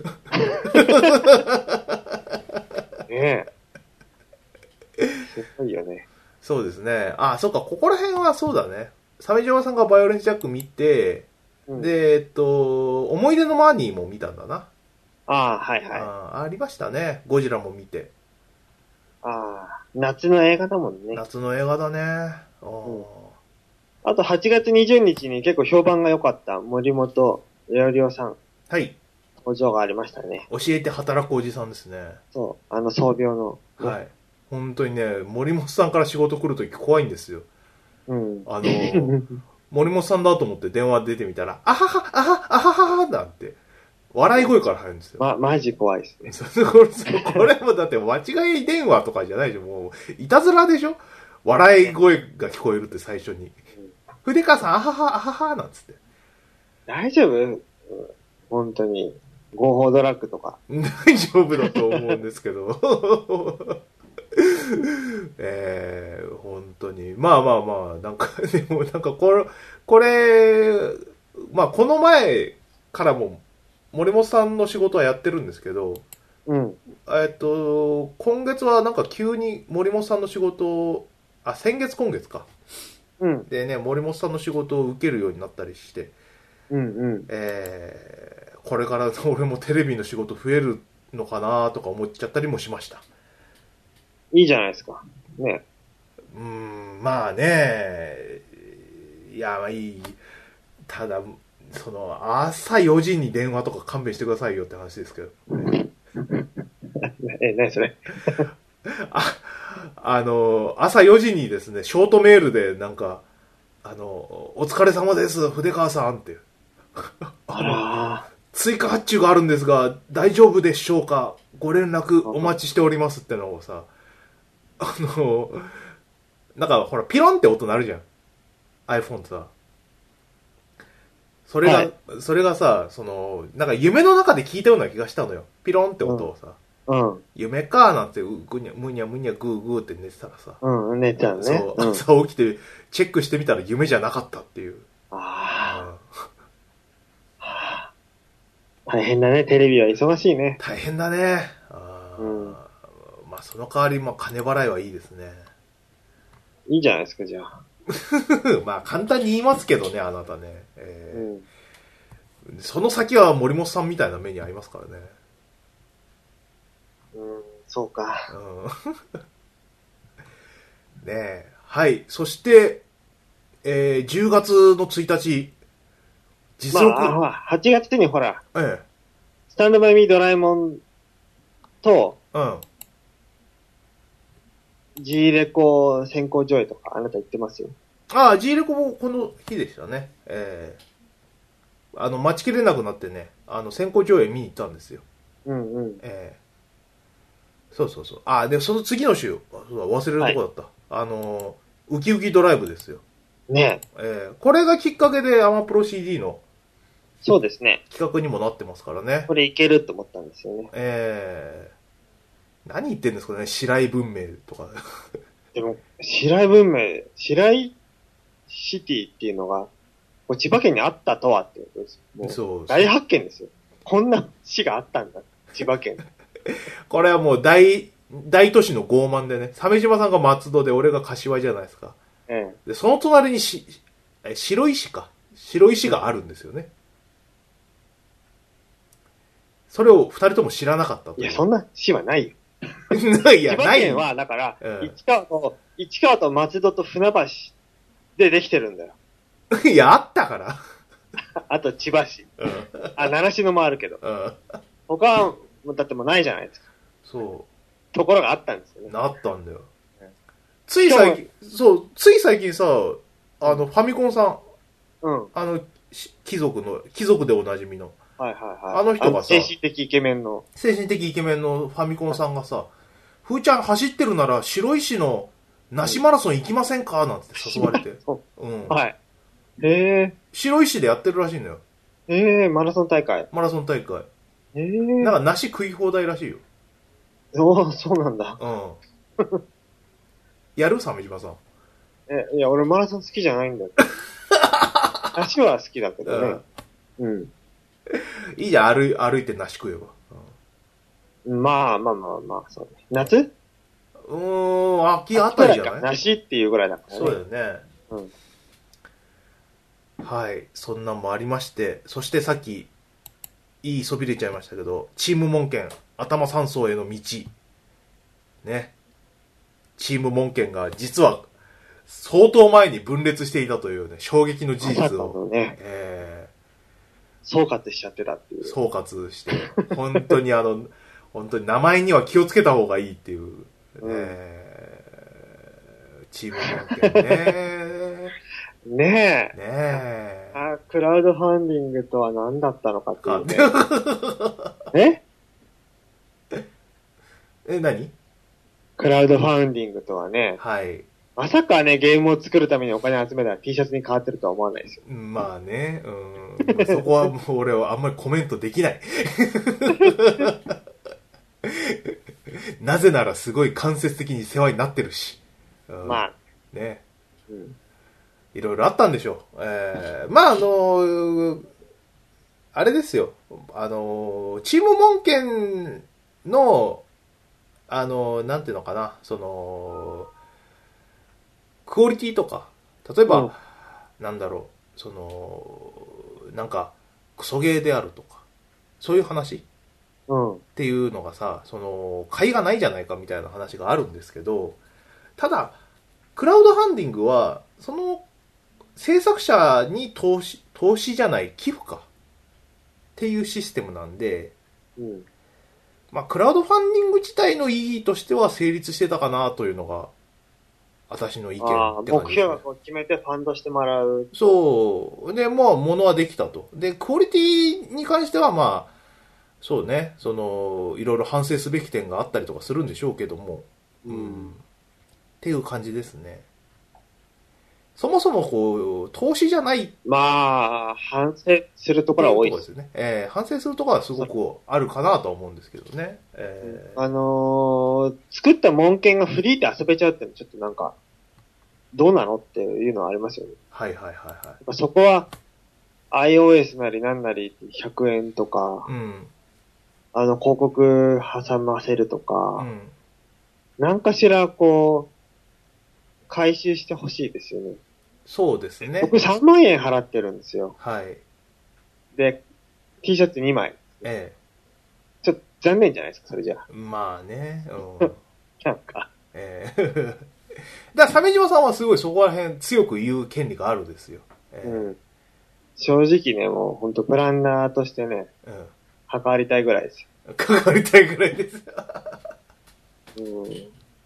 ねえ。すごいよね。 そうですね。あ、そっか、ここら辺はそうだね。鮫島さんがバイオレンスジャック見て、うん、で、えっと、思い出のマーニーも見たんだな。 ああ、はいはい。 あ, ありましたね。ゴジラも見て。 ああ、夏の映画だもんね。 夏の映画だね。あ,、うん、 あとはちがつにじゅうにちに結構評判が良かった森本レオさん。 はい。 工場がありましたね。 教えて働くおじさんですね。 そう。あの創病の、 ね。はい。本当にね、森本さんから仕事来るとき怖いんですよ。 うん。 あの、森本さんだと思って電話出てみたら、あはは、あは、あははは、なんて、笑い声から入るんですよ。 ま、マジ怖いですね。 これ、これもだって間違い電話とかじゃないでしょ。もう、いたずらでしょ。笑い声が聞こえるって最初に。うん、筆川さん、あはは、あはは、なんつって。 大丈夫？うん、本当に。合法ドラッグとか。 大丈夫だと思うんですけど。えー、本当に。まあまあまあ、なんか、でもなんかこれ、これ、まあこの前からも、森本さんの仕事はやってるんですけど、 うん。 えっと、今月はなんか急に森本さんの仕事を、あ、先月今月か。 うん。 でね、森本さんの仕事を受けるようになったりして、 うんうん。 えー、これから俺もテレビの仕事増えるのかなとか思っちゃったりもしました。 いいじゃないですか。ね。 うーん、まあね、いや、いい。ただ、その、朝よじに電話とか勘弁してくださいよって話ですけど。 え、何それ。 あ、あの、朝よじにですね、ショートメールでなんか、あの、お疲れ様です、筆川さんって。あの、 あ追加発注があるんですが、大丈夫でしょうか、ご連絡あ。 お待ちしておりますってのをさ、あの、なんかほら、ピロンって音鳴るじゃん。iPhone ってさ。それが、はい、それがさ、その、なんか夢の中で聞いたような気がしたのよ。ピロンって音をさ。 うん。うん、 夢かーなんて、ぐにゃ、むにゃむにゃぐーぐーって寝てたらさ。 うん、寝ちゃうね。 そう、 うん、 朝起きてチェックしてみたら夢じゃなかったっていう。ああ。大変だね、テレビは忙しいね。 大変だね。あ、うん、まあその代わり、まあ金払いはいいですね。 いいじゃないですか、じゃあ。 まあ簡単に言いますけどね、あなたね。えーうん、その先は森本さんみたいな目に遭いますからね。 うん、そうか。 うん、ねえ。はい。そして、えー、じゅうがつのついたち、 実録。まあ、はちがつにほら、 ええ、 スタンドバイミードラえもんと、 うん。 G レコ先行上映とかあなた言ってますよ。 ああ、G レコもこの日でしたね。ええー、あの、待ちきれなくなってね、あの、先行上映見に行ったんですよ。 うんうん。 ええー、そうそうそう。ああ、で、その次の週、忘れるとこだった。はい、あの、ウキウキドライブですよ。 ねえ。えー、これがきっかけでアマプロ シーディー のそうですね。 企画にもなってますからね。 これいけると思ったんですよね。 ええー、何言ってんですかね、白井文明とか。 でも、白井文明、白井シティっていうのが、千葉県にあったとはってことです。もうそう大発見ですよ。こんな市があったんだ。千葉県。 これはもう大、大都市の傲慢でね、鮫島さんが松戸で俺が柏じゃないですか。ええ、で、その隣にし、白石か。白石があるんですよね。それを二人とも知らなかったと。 いや、そんな市はないよ。 いや、 千葉県は、だから、うん、市川と、市川と松戸と船橋でできてるんだよ。 いや、あったから。 あと千葉市。うん、あ、習志野もあるけど。うん、他は、だってもうないじゃないですか。そう。ところがあったんですよね。 あったんだよ。うん、つい最近、そう、つい最近さ、あの、ファミコンさん。うん。あの、貴族の、貴族でおなじみの。はいはいはい。あの人がさ、精神的イケメンの。精神的イケメンのファミコンさんがさ、ふーちゃん走ってるなら白石の梨マラソン行きませんかなんて誘われて。うん。はい。へえ。白石でやってるらしいのよ。へえ、マラソン大会。マラソン大会。へえ。なんか梨食い放題らしいよ。おー、そうなんだ。うん。やる鮫島さん。え、いや、俺マラソン好きじゃないんだよ。梨は好きだけどね。うん。うん、いいじゃん、歩い、歩いて梨食えば。うん、まあまあまあまあ、そうね。夏うーん、秋あたりじゃない？梨っていうぐらいだからね。そうだよね。うん。はい。そんなんもありまして、そしてさっき、いいそびれちゃいましたけど、チーム門券、頭三層への道。ね。チーム門券が実は、相当前に分裂していたというね、衝撃の事実を。ね。えー総括しちゃってたっていう。総括して、本当にあの、本当に名前には気をつけた方がいいっていう、ね、うん、チーム関係ね。ねえ。ねえ。あ、クラウドファンディングとは何だったのかっていう、ね。ええ、何？クラウドファンディングとはね。はい。まさかね、ゲームを作るためにお金集めたら T シャツに変わってるとは思わないですよ。まあね、うん。そこはもう俺はあんまりコメントできない。なぜならすごい間接的に世話になってるし。うん、まあ。ね。うん。いろいろあったんでしょう。えー、まああの、あれですよ。あの、チーム門券の、あの、なんていうのかな、その、クオリティとか、例えば、うん、なんだろう、その、なんか、クソゲーであるとか、そういう話、うん、っていうのがさ、その、買いがないじゃないかみたいな話があるんですけど、ただ、クラウドファンディングは、その、制作者に投資、投資じゃない、寄付か。っていうシステムなんで、うん、まあ、クラウドファンディング自体の意義としては成立してたかなというのが、私の意見って感じですね。 目標を決めてファンドしてもらう。 そう。で、まあ、物はできたと。で、クオリティに関しては、まあ、そうね、その、いろいろ反省すべき点があったりとかするんでしょうけども、うん。うん、っていう感じですね。そもそもこう、投資じゃない。 まあ、反省するところは多いですよね。えー、反省するところはすごくあるかなとは思うんですけどね。えー、あのー、作った文献がフリーで遊べちゃうってのはちょっとなんか、どうなのっていうのはありますよね。 はいはいはいはい。 そこは、iOS なりなんなりひゃくえんとか、うん、あの、広告挟ませるとか、うん、なんかしらこう、回収してほしいですよね。 そうですね。 僕さんまんえん払ってるんですよ。 はい。 で、T シャツにまい。ええ。ちょっと残念じゃないですか、それじゃあ。 まあね。うん、 なんか。 ええ。だから、鮫島さんはすごいそこら辺強く言う権利があるんですよ。ええ、うん。 正直ね、もう本当プランナーとしてね、うん、関わりたいぐらいですよ。 関わりたいぐらいです。うん。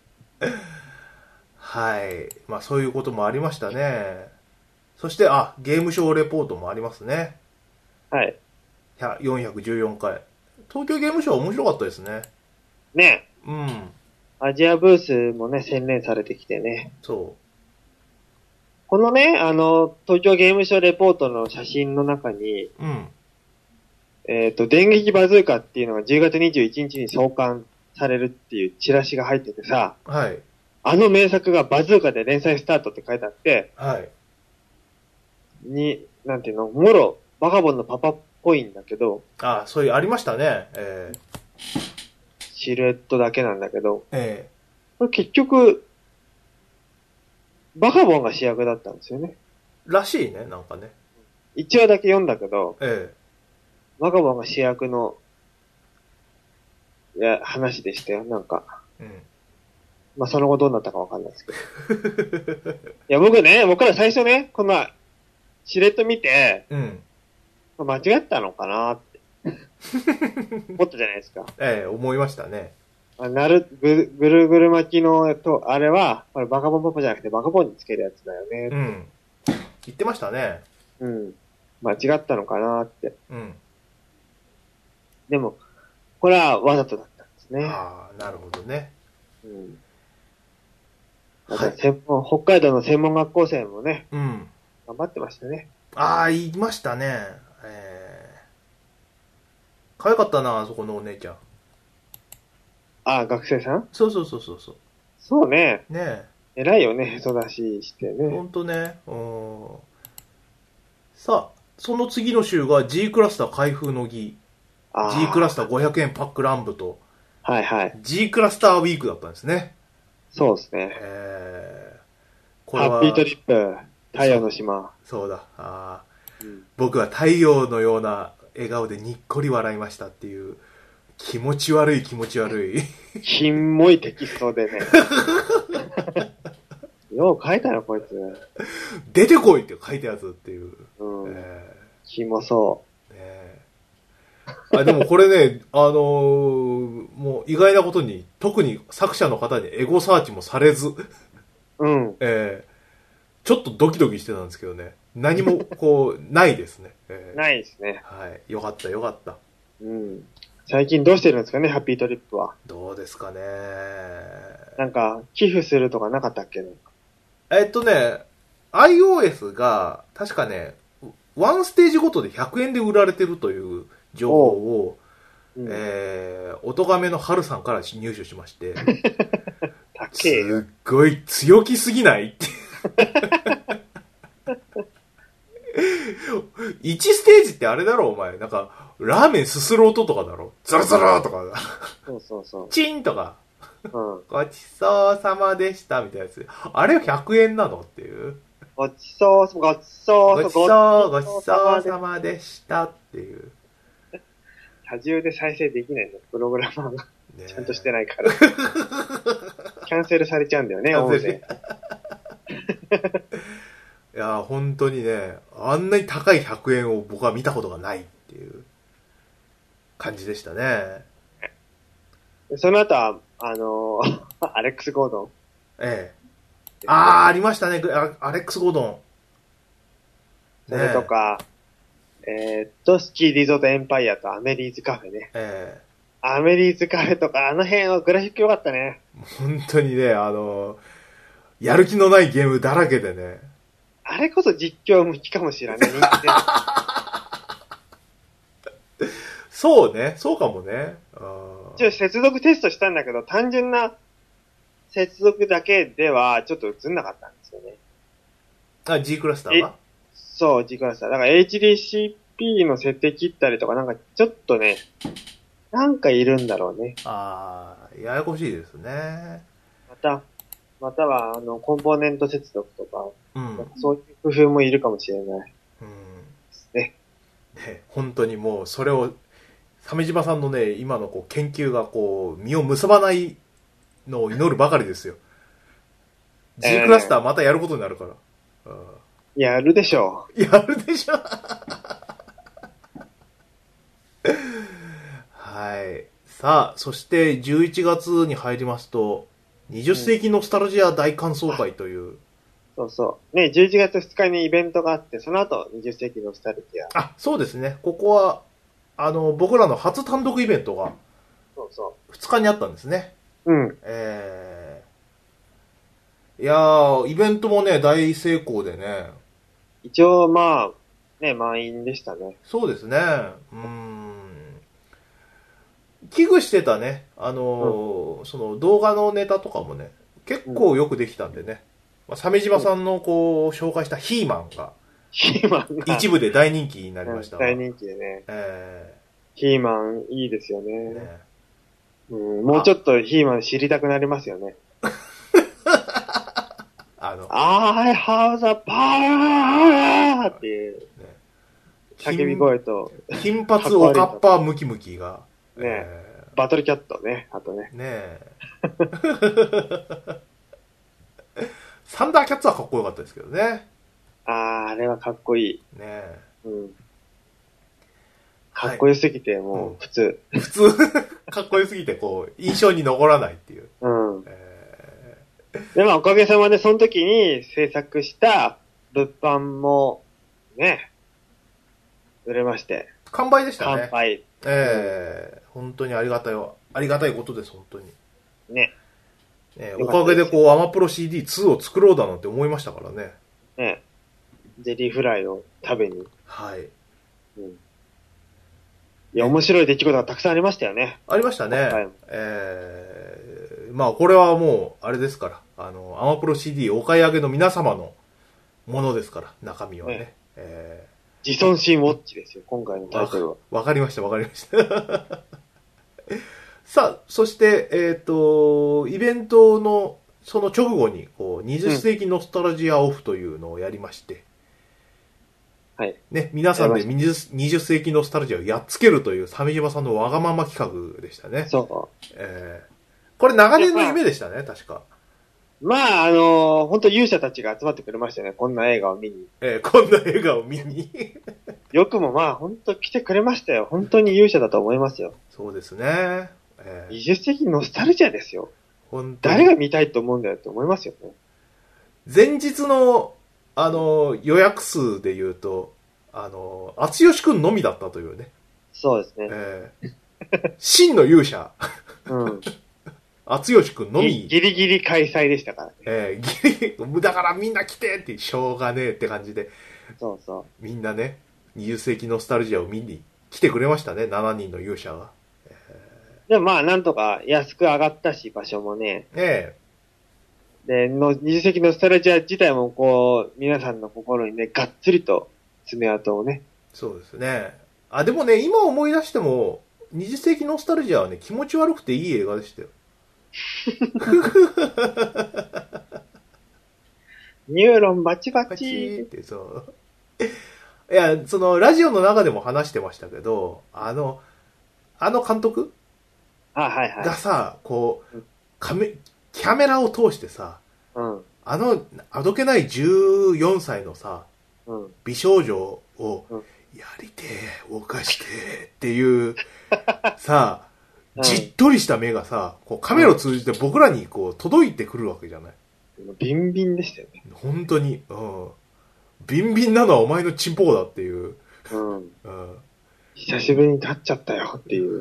はい。まあそういうこともありましたね。そして、あ、ゲームショーレポートもありますね。はい。よんひゃくじゅうよんかい。東京ゲームショー面白かったですね。 ねえ。うん。アジアブースもね、洗練されてきてね。そう。このね、あの、東京ゲームショーレポートの写真の中に、うん。えっと、電撃バズーカっていうのがじゅうがつにじゅういちにちに創刊されるっていうチラシが入っててさ、はい。あの名作がバズーカで連載スタートって書いてあって、はい。に、なんていうの、もろ、バカボンのパパっぽいんだけど、 ああ、そういう、ありましたね。えー、 シルエットだけなんだけど、えー、これ結局、バカボンが主役だったんですよね。 らしいね、なんかね。 一話だけ読んだけど、ええ、バカボンが主役の、いや、話でしたよ、なんか。うん。まあ、その後どうなったかわかんないですけど。いや、僕ね、僕ら最初ね、この、シルエット見て、うん。間違ったのかなって。思ったじゃないですか。 ええ、思いましたね。 あなる、ぐ、ぐるぐる巻きの、と、あれは、これバカボンパパじゃなくてバカボンにつけるやつだよね。 うん。言ってましたね。 うん。間違ったのかなって。うん。でも、これはわざとだったんですね。 ああ、なるほどね。うん。 また専門、はい、北海道の専門学校生もね、うん。頑張ってましたね。 ああ、言いましたね。ええー。可愛かったな、あそこのお姉ちゃん。 ああ、学生さん？ そうそうそうそうそう。 そうね。ねえ。偉いよね、へそ出ししてね。 ほんとね。うん。さあ、その次の週が G クラスター開封の儀。G クラスターごひゃくえんパック乱舞と。はいはい。G クラスターウィークだったんですね。 そうですね。えー、これはハッピートリップ、太陽の島。 そう、そうだ。あ、うん、僕は太陽のような笑顔でにっこり笑いましたっていう。気持ち悪い気持ち悪い。 ひんもいテキストでね。よう書いたな、こいつ。 出てこいって書いたやつっていう。うん。 えー、キモそう。 ね、あ、でもこれね、あのー、もう意外なことに、特に作者の方にエゴサーチもされず、うん。えー、ちょっとドキドキしてたんですけどね。何も、こう、ないですね。 えー、ないですね。 はい。よかった、よかった。 うん。最近どうしてるんですかね、ハッピートリップは。 どうですかね。 なんか、寄付するとかなかったっけね。 えっとね、iOS が、確かね、ワンステージごとでひゃくえんで売られてるという情報を、うん、えー、おとがめの春さんから入手しまして。 高えよ。 すっごい強気すぎないって。いちステージってあれだろお前。なんか、 ラーメンすする音とかだろ。ザラザラとか。 そうそうそう。 チンとか。 うん。 ごちそうさまでしたみたいなやつ。あれはひゃくえんなのっていう。 ごちそう、ごちそう、 ごちそう、ごちそうさまでしたっていう。 多重で再生できないの、プログラマーが。ちゃんとしてないから。キャンセルされちゃうんだよね、音声。 いや、本当にね、あんなに高いひゃくえんを僕は見たことがないっていう感じでしたね。 その後は、あのー、アレックス・ゴードン。 ええ。ああ、ありましたね、アレックス・ゴードン。 それとか、ね、えー、っと、スキーリゾートエンパイアとアメリーズカフェね。ええ。アメリーズカフェとか、あの辺はグラフィック良かったね。 本当にね、あの、やる気のないゲームだらけでね。 あれこそ実況向きかもしれない。 そうね、そうかもね。 ちょっと接続テストしたんだけど、単純な接続だけではちょっと映んなかったんですよね。 あ、G クラスターが？ そう、G クラスター。だから エイチディーシーピー の設定切ったりとか、なんかちょっとね、なんかいるんだろうね。 ああ、ややこしいですね。 また、または、あの、コンポーネント接続とか、 うん、 なんかそういう工夫もいるかもしれない。うん。ですね。 ね、本当にもう、それを、鮫島さんのね、今のこう研究がこう、実を結ばないのを祈るばかりですよ。G クラスターまたやることになるから。 えー、やるでしょう。やるでしょはい。さあ、そしてじゅういちがつに入りますと、にじゅっ世紀ノスタルジア大感想会という、うん。 そうそう。ね、じゅういちがつふつかにイベントがあって、その後にじゅっ世紀ノスタルジア。 あ、そうですね。ここは、あの、僕らの初単独イベントが、 そうそう。 ふつかにあったんですね。 うん。 えー、いやー、イベントもね、大成功でね。 一応、まあ、ね、満員でしたね。 そうですね。うーん。危惧してたね、あのーうん、その動画のネタとかもね、結構よくできたんでね。まあ、鮫島さんのこう、紹介したヒーマンが、 ヒーマンが一部で大人気になりました、 うん、大人気でね。 えー、ヒーマンいいですよね。ね、うん、もうちょっとヒーマン知りたくなりますよね。あの、I have the power! っていう、ね、叫び声と、 金髪おかっぱムキムキが、 ね、えー、バトルキャットね、あとね。 ねえ。サンダーキャッツはかっこよかったですけどね。 ああ、あれはかっこいい。 ねえ。 うん。かっこよすぎて、もう、普通。 うん、普通かっこよすぎて、こう、印象に残らないっていう。 うん。えー、でも、おかげさまで、その時に制作した物販も、ね、売れまして。 完売でしたね。 完売。 ええー、うん、本当にありがたいわ。ありがたいことです、本当に。 ね。 ね、おかげでこう、アマプロ シーディーツー を作ろうだなんて思いましたからね。 ね。ゼリーフライを食べに。 はい。 うん。いや、面白い出来事がたくさんありましたよね。 ありましたね。はい、えー、まあ、これはもう、あれですから。あの、アマプロ シーディー お買い上げの皆様のものですから、中身はね。ね、 えー、自尊心ウォッチですよ、今回のタイトルは。 わかりました、わかりました。さあ、そして、えっと、イベントのその直後に、こう、にじゅっ世紀ノスタルジアオフというのをやりまして、 はい。 ね、皆さんでにじゅっ世紀ノスタルジアをやっつけるという鮫島さんのわがまま企画でしたね。 そう。 えー、これ長年の夢でしたね、確か。 まあ、あのー、本当勇者たちが集まってくれましたね、こんな映画を見に。 えー、こんな映画を見に。 よくもまあ、本当来てくれましたよ。本当に勇者だと思いますよ。 そうですね。 えー、にじゅっ世紀ノスタルジアですよ。本当に誰が見たいと思うんだよって思いますよね。 前日の、あの、予約数で言うと、あの、厚吉くんのみだったというね。 そうですね。 えー、真の勇者。 うん。 厚吉くんのみ。 ギリギリ開催でしたからね。 えー、ギリギリ、だからみんな来てって、しょうがねえって感じで。 そうそう。 みんなね、にじゅっ世紀ノスタルジアを見に来てくれましたね、しちにんの勇者が。 でもまあ、なんとか安く上がったし、場所もね。 ええ。で、の、にじゅっ世紀ノスタルジア自体もこう、皆さんの心にね、がっつりと爪痕をね。 そうですね。 あ、でもね、今思い出しても、にじゅっ世紀ノスタルジアはね、気持ち悪くていい映画でしたよ。 ニューロンバチバチバチってそう。いや、その、ラジオの中でも話してましたけど、あの、あの監督あ、はいはい。 がさ、こう、カメ、キャメラを通してさ、 うん。 あの、あどけないじゅうよんさいのさ、 うん、 美少女を、 うん、 やりてえ、犯してえっていう、さ、 うん、 じっとりした目がさ、こうカメラを通じて僕らにこう届いてくるわけじゃない。 ビンビンでしたよね。 本当に。うん。ビンビンなのはお前のチンポコだっていう。 うん。うん、 久しぶりに立っちゃったよっていう。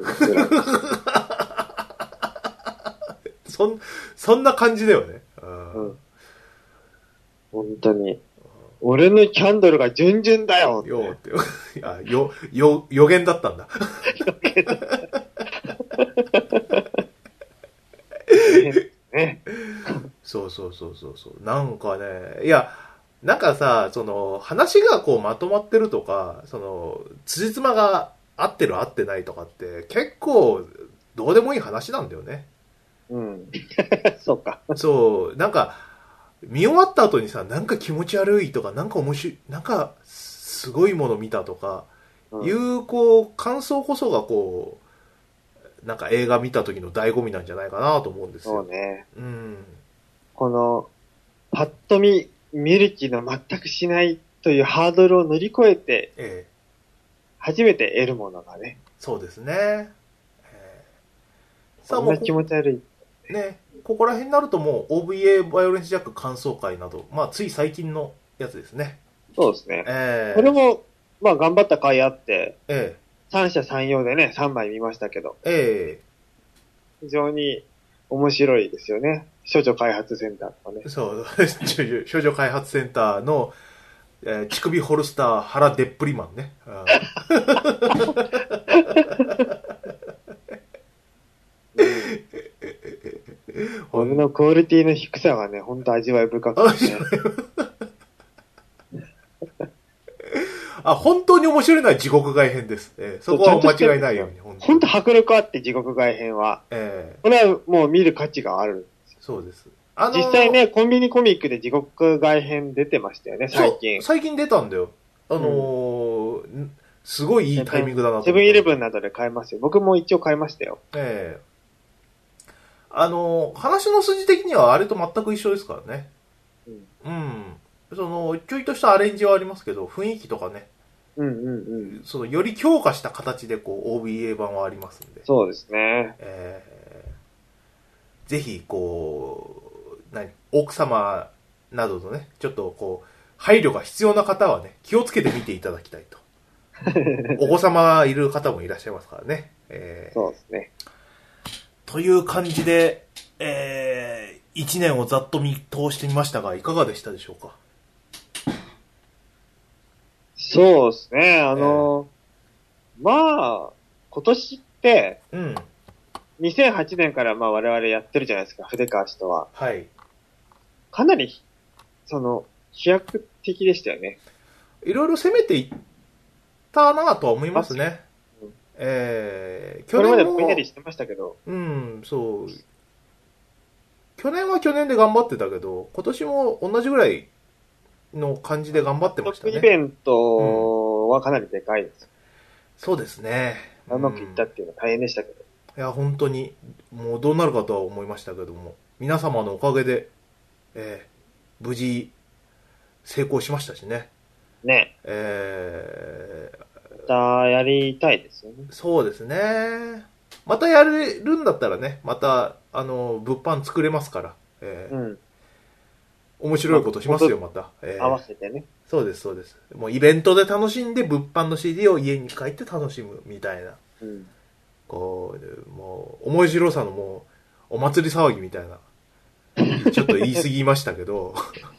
そん、そんな感じだよね。うん。 本当に。俺のキャンドルがジュンジュンだよって。 よって。あ、よ、よ、予言だったんだ。予言だった。ね。そうそうそうそうそう。なんかね、いや、なんかさ、その、話がこうまとまってるとか、その、辻褄が合ってる合ってないとかって、結構、どうでもいい話なんだよね。 うん。そうか。 そう、なんか、見終わった後にさ、なんか気持ち悪いとか、なんか面白い、なんか、すごいもの見たとか、うん、いう、こう、感想こそがこう、なんか映画見た時の醍醐味なんじゃないかなと思うんですよ。 そうね。 うん。 この、パッと見、見る気の全くしないというハードルを乗り越えて、ええ、初めて得るものがね。 そうですね。えー、そんな気持ち悪い。 ね。ここら辺になるともう オーブイエー バイオレンスジャック感想会など、まあつい最近のやつですね。 そうですね。えー、これも、まあ頑張った回あって、ええ、三者三様でね、さんまい見ましたけど。ええ、非常に面白いですよね。処女開発センターとかね。 そう、処女開発センターの、えー、乳首ホルスター原デップリマンね。 俺のクオリティの低さがね、ほんと味わい深くてね。 あ、本当に面白いのは地獄外編です。えー、そこは間違いないように。 本当迫力あって地獄外編は。えー、これはもう見る価値があるんですよ。 そうです。 あのー、実際ね、コンビニコミックで地獄外編出てましたよね、最近。 最近出たんだよ。あのーうん、すごいいいタイミングだなと。 セブンイレブンなどで買えますよ。僕も一応買いましたよ。ええーあの、話の筋的にはあれと全く一緒ですからね。うん。うん。その、ちょいとしたアレンジはありますけど、雰囲気とかね。 うんうんうん。 その、より強化した形で、こう、オービーエー 版はありますんで。 そうですね。 えー、ぜひ、こう、何、奥様などのね、ちょっとこう、配慮が必要な方はね、気をつけて見ていただきたいと。お子様いる方もいらっしゃいますからね。 えー、そうですね。 という感じで、えー、一年をざっと見通してみましたが、いかがでしたでしょうか？ そうですね、あの、えー、まあ、今年って、うん。にせんはちねんからまあ我々やってるじゃないですか、筆川氏とは。はい。かなり、その、飛躍的でしたよね。 いろいろ攻めていったなぁとは思いますね。えー、去年も。これまでぼんやりしてましたけど。 うん、そう。去年は去年で頑張ってたけど、今年も同じぐらいの感じで頑張ってましたね。 イベントはかなりでかいです。うん、 そうですね。 うまくいったっていうのは大変でしたけど。 いや、本当に、もうどうなるかとは思いましたけども、皆様のおかげで、えー、無事、成功しましたしね。ね。えー、またやりたいですよね。 そうですね。またやれるんだったらね、また、あの、物販作れますから。えー、うん。面白いことしますよ、また。 えー、合わせてね。 そうです、そうです。もうイベントで楽しんで、物販の シーディー を家に帰って楽しむ、みたいな。うん。こう、もう、面白さのもう、お祭り騒ぎみたいな。ちょっと言い過ぎましたけど。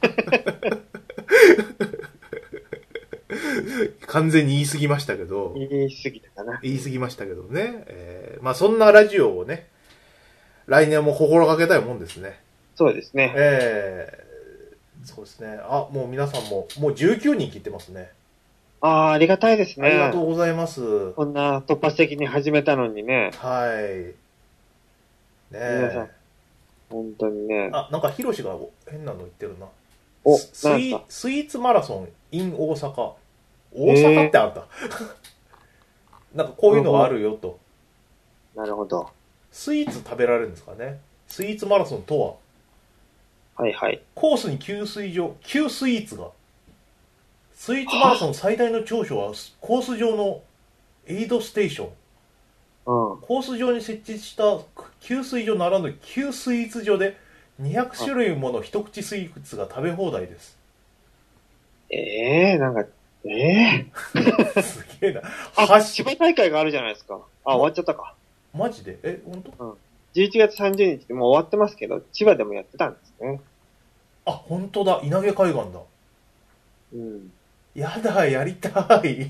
完全に言い過ぎましたけど。 言い過ぎたかな。 言い過ぎましたけどね。えー、まあそんなラジオをね、来年も心がけたいもんですね。 そうですね。 えー、そうですね。あ、もう皆さんも、もうじゅうきゅうにん切ってますね。 ああ、ありがたいですね。 ありがとうございます。 こんな突発的に始めたのにね。 はい。ねえ。 皆さん、本当にね。 あ、なんかヒロシが変なの言ってるな。 お、 スイスイーツマラソン in 大阪。大阪ってあった。なんかこういうのがあるよと。 なるほど。 スイーツ食べられるんですかね。スイーツマラソンとは、 はいはい。 コースに給水所、給スイーツが。スイーツマラソン最大の長所は、コース上のエイドステーション。うん、コース上に設置した給水所ならぬ給スイーツ所でにひゃくしゅるいもの一口スイーツが食べ放題です。 ええー、なんか、ええー、すげえな。 あ、千葉大会があるじゃないですか。あ、終わっちゃったか。 マジで？え、ほんと？ うん。じゅういちがつさんじゅうにちでもう終わってますけど、千葉でもやってたんですね。 あ、ほんとだ。稲毛海岸だ。うん。やだ、やりたい。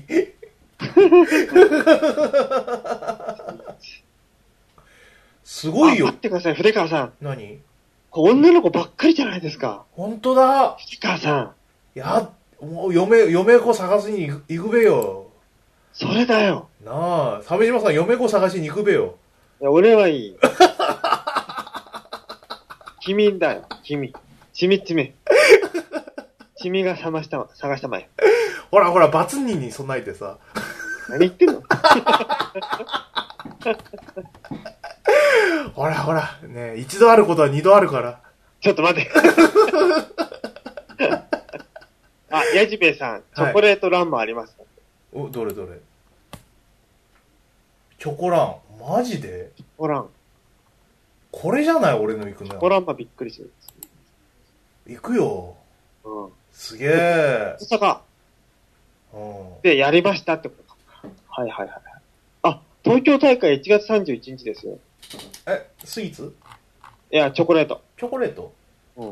すごいよ。 待ってください、筆川さん。 何？ 女の子ばっかりじゃないですか。 ほんとだ。 筆川さん。 や、もう嫁、嫁子探しに行くべよ。 それだよ。 なあ、鮫島さん、嫁子探しに行くべよ。 いや、俺はいい。君だよ、君。ちみちみ。君が探した、探したまえ。 ほらほら、バツニに備えてさ。 何言ってんの？ ほらほら、ね、一度あることは二度あるから。 ちょっと待って。あ、ヤジベイさん、チョコレートランもありますか？ はい、お、どれどれ。チョコラン、マジで？ チョコラン。 これじゃない俺の行くのよ。 チョコランはびっくりする。 行くよ。 うん。 すげえ。 大阪。うん。で、やりましたってことか。はいはいはい。あ、東京大会いちがつさんじゅういちにちですよ。 え、スイーツ？ いや、チョコレート。 チョコレート？うん。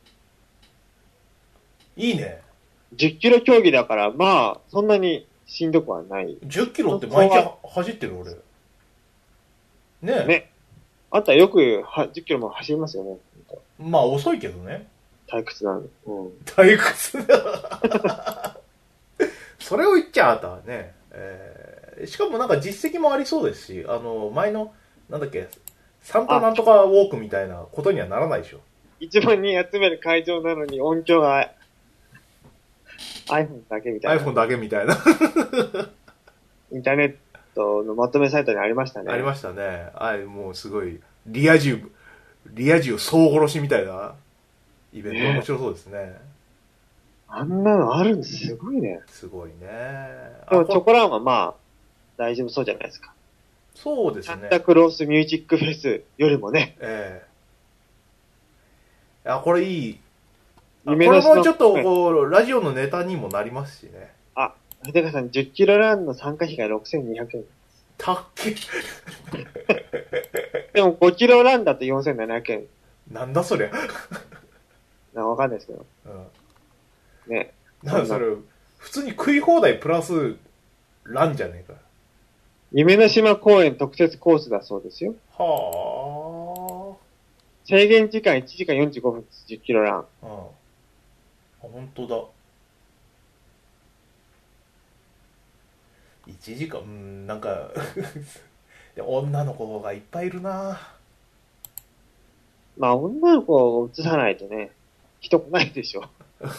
いいね。 じゅっキロ競技だから、まあ、そんなにしんどくはない。 じゅっキロって毎日走ってる俺。ねえ。ね。 あんたよくはじゅっキロも走りますよね。 まあ遅いけどね。 退屈なの。うん。 退屈だ。それを言っちゃあったね。えー、しかもなんか実績もありそうですし、あの、前の、なんだっけ、サンタなんとかウォークみたいなことにはならないでしょ。 いちまんにん集める会場なのに音響が iPhone だけみたいな。 iPhone だけみたいな。 インターネットのまとめサイトにありましたね。 ありましたね。あれ、もうすごい、リア充、リア充総殺しみたいなイベント、面白そうですね。ね、 あんなのあるんですすごいね。 すごいね。 でもチョコランはまあ、大丈夫そうじゃないですか。 そうですね。 サンタクロースミュージックフェスよりもね。 ええー。あ、これいい。これもちょっとこう、ラジオのネタにもなりますしね。 あ、筆川さん、じゅっキロランの参加費がろくせんにひゃくえん。 たっけ。 でもごキロランだとよんせんななひゃくえん。 なんだそりゃ。 なんかわかんないですけど。うん。ね。 なんだそれ、普通に食い放題プラスランじゃねえか。 夢の島公園特設コースだそうですよ。 はあ。 制限時間いちじかんよんじゅうごふんです。じゅっキロラン。 うん。あ、本当だ。いちじかん、うん、なんか女の子がいっぱいいるな。 まあ、女の子を映さないとね、人来ないでしょ。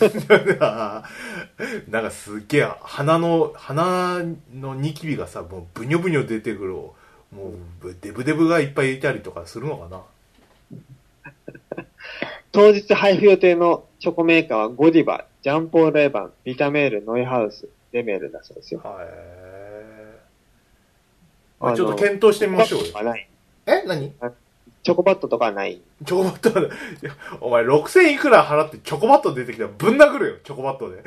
なんかすっげえ、鼻の、鼻のニキビがさ、もうブニョブニョ出てくる、もうデブデブがいっぱいいたりとかするのかな。 当日配布予定のチョコメーカーはゴディバ、ジャンポーレーバン、ビタメール、ノイハウス、デメールだそうですよ。 はい。まあ、ちょっと検討してみましょうよ。え？何？ チョコバットとかはない。 チョコバット、いや、お前ろくせんいくら払ってチョコバット出てきたらぶん殴るよ、チョコバットで。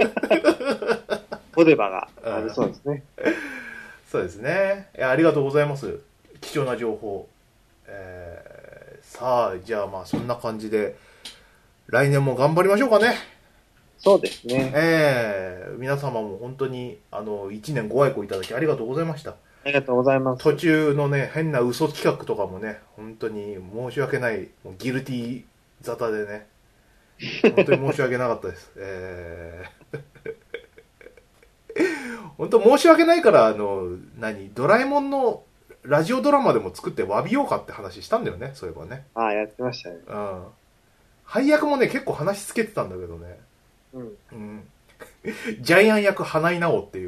ゴディバがあるそうですね。 そうですね。ありがとうございます。貴重な情報。えー、さあ、じゃあまあそんな感じで、来年も頑張りましょうかね。 そうですね。 えー、皆様も本当に、あの、いちねんご愛顧いただきありがとうございました。 ありがとうございます。 途中のね、変な嘘企画とかもね、本当に申し訳ない、もうギルティー沙汰でね、本当に申し訳なかったです。えー本当申し訳ないから、あの、何、ドラえもんのラジオドラマでも作って詫びようかって話したんだよね、そういえばね。 ああ、やってましたね。 うん。配役もね、結構話つけてたんだけどね。 うん。 うん。ジャイアン役花井直っていう。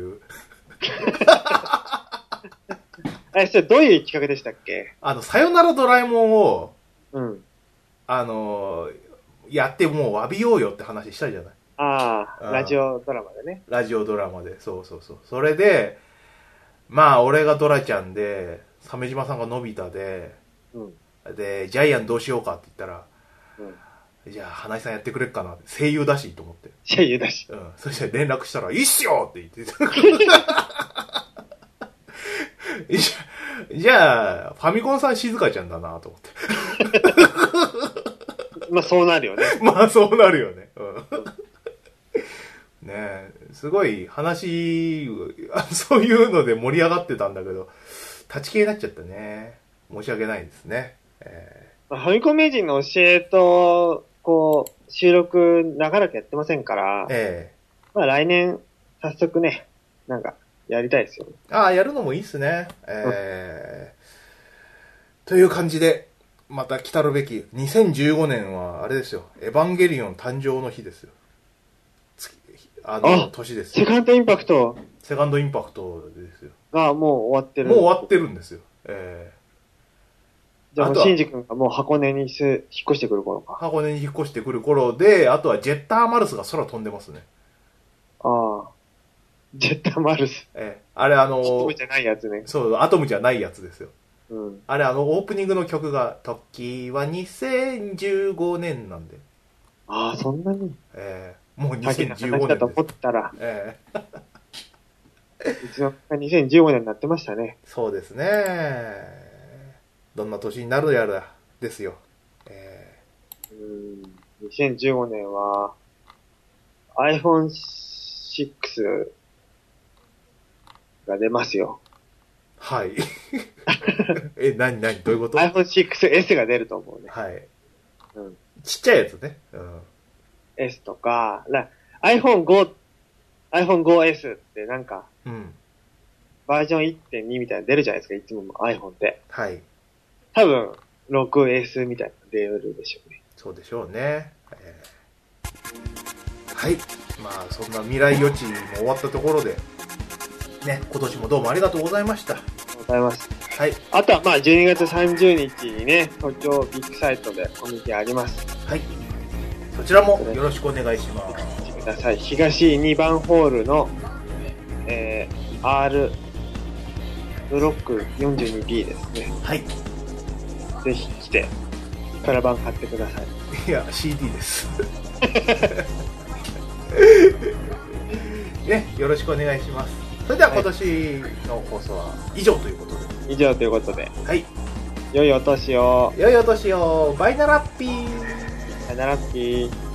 え、それどういう企画でしたっけ？ あの、さよならドラえもんを、 うん。 あの、やってもう詫びようよって話したじゃない。 ああ、ラジオドラマでね。 ラジオドラマで、そうそうそう。それで、まあ、俺がドラちゃんで、鮫島さんがのび太で、うん、で、ジャイアンどうしようかって言ったら、うん、じゃあ、花井さんやってくれっかな。声優だし、と思って。 声優だし。 うん。そして連絡したら、いいっすよって言ってた。じゃあ、ファミコンさん静香ちゃんだなと思って。 まあ、そうなるよね。 まあ、そうなるよね。うんねえ、すごい話、そういうので盛り上がってたんだけど、立ち消えになっちゃったね。申し訳ないですね。えー、ファミコン名人の教えと、こう、収録長らくやってませんから、ええー、まあ来年、早速ね、なんか、やりたいですよ。 ああ、やるのもいいっすね。えー、という感じで、また来たるべき、にせんじゅうごねんは、あれですよ、エヴァンゲリオン誕生の日ですよ。あの、年ですよ。セカンドインパクト。 セカンドインパクトですよ。 が、もう終わってる。 もう終わってるんですよ。えー、じゃあもう、シンジ君がもう箱根にす引っ越してくる頃か。 箱根に引っ越してくる頃で、あとはジェッターマルスが空飛んでますね。 ああ。ジェッターマルス。 えー、あれあのー、 アトムじゃないやつね。 そう、アトムじゃないやつですよ。 うん。 あれあの、オープニングの曲が、時はにせんじゅうごねんなんで。 ああ、そんなに。 ええーもうにせんじゅうごねんだと思ったら、 ええー、いつの間ににせんじゅうごねんになってましたね。 そうですね。どんな年になるやらですよ。えー、うんにせんじゅうごねんは アイフォンシックス が出ますよ。 はい。え、なになにどういうこと？ アイフォンシックスエス が出ると思うね。 はい。うん、ちっちゃいやつね。うん。 S とか、アイフォンファイブ、アイフォンファイブエス ってなんか、うん、バージョン いってんに みたいなの出るじゃないですか、いつも iPhone って。はい。多分、ろくエス みたいなの出るでしょうね。 そうでしょうね。えー、はい。まあ、そんな未来予知も終わったところで、ね、今年もどうもありがとうございました。ありがとうございます。 はい。 あとは、まあ、じゅうにがつさんじゅうにちにね、東京ビッグサイトでコミュニティあります。 はい。そちらもよろしくお願いします。 来てください。東にばんホールの、えー、R ブロック よんじゅうにビー ですね。 はい。 ぜひ来て、プラバン買ってください。 いや、シーディー です。ね、よろしくお願いします。それでは今年の放送は以上ということで。はい、 以上ということで。 はい。 良いお年を。 良いお年を。バイナラッピー。 バイナラッピー。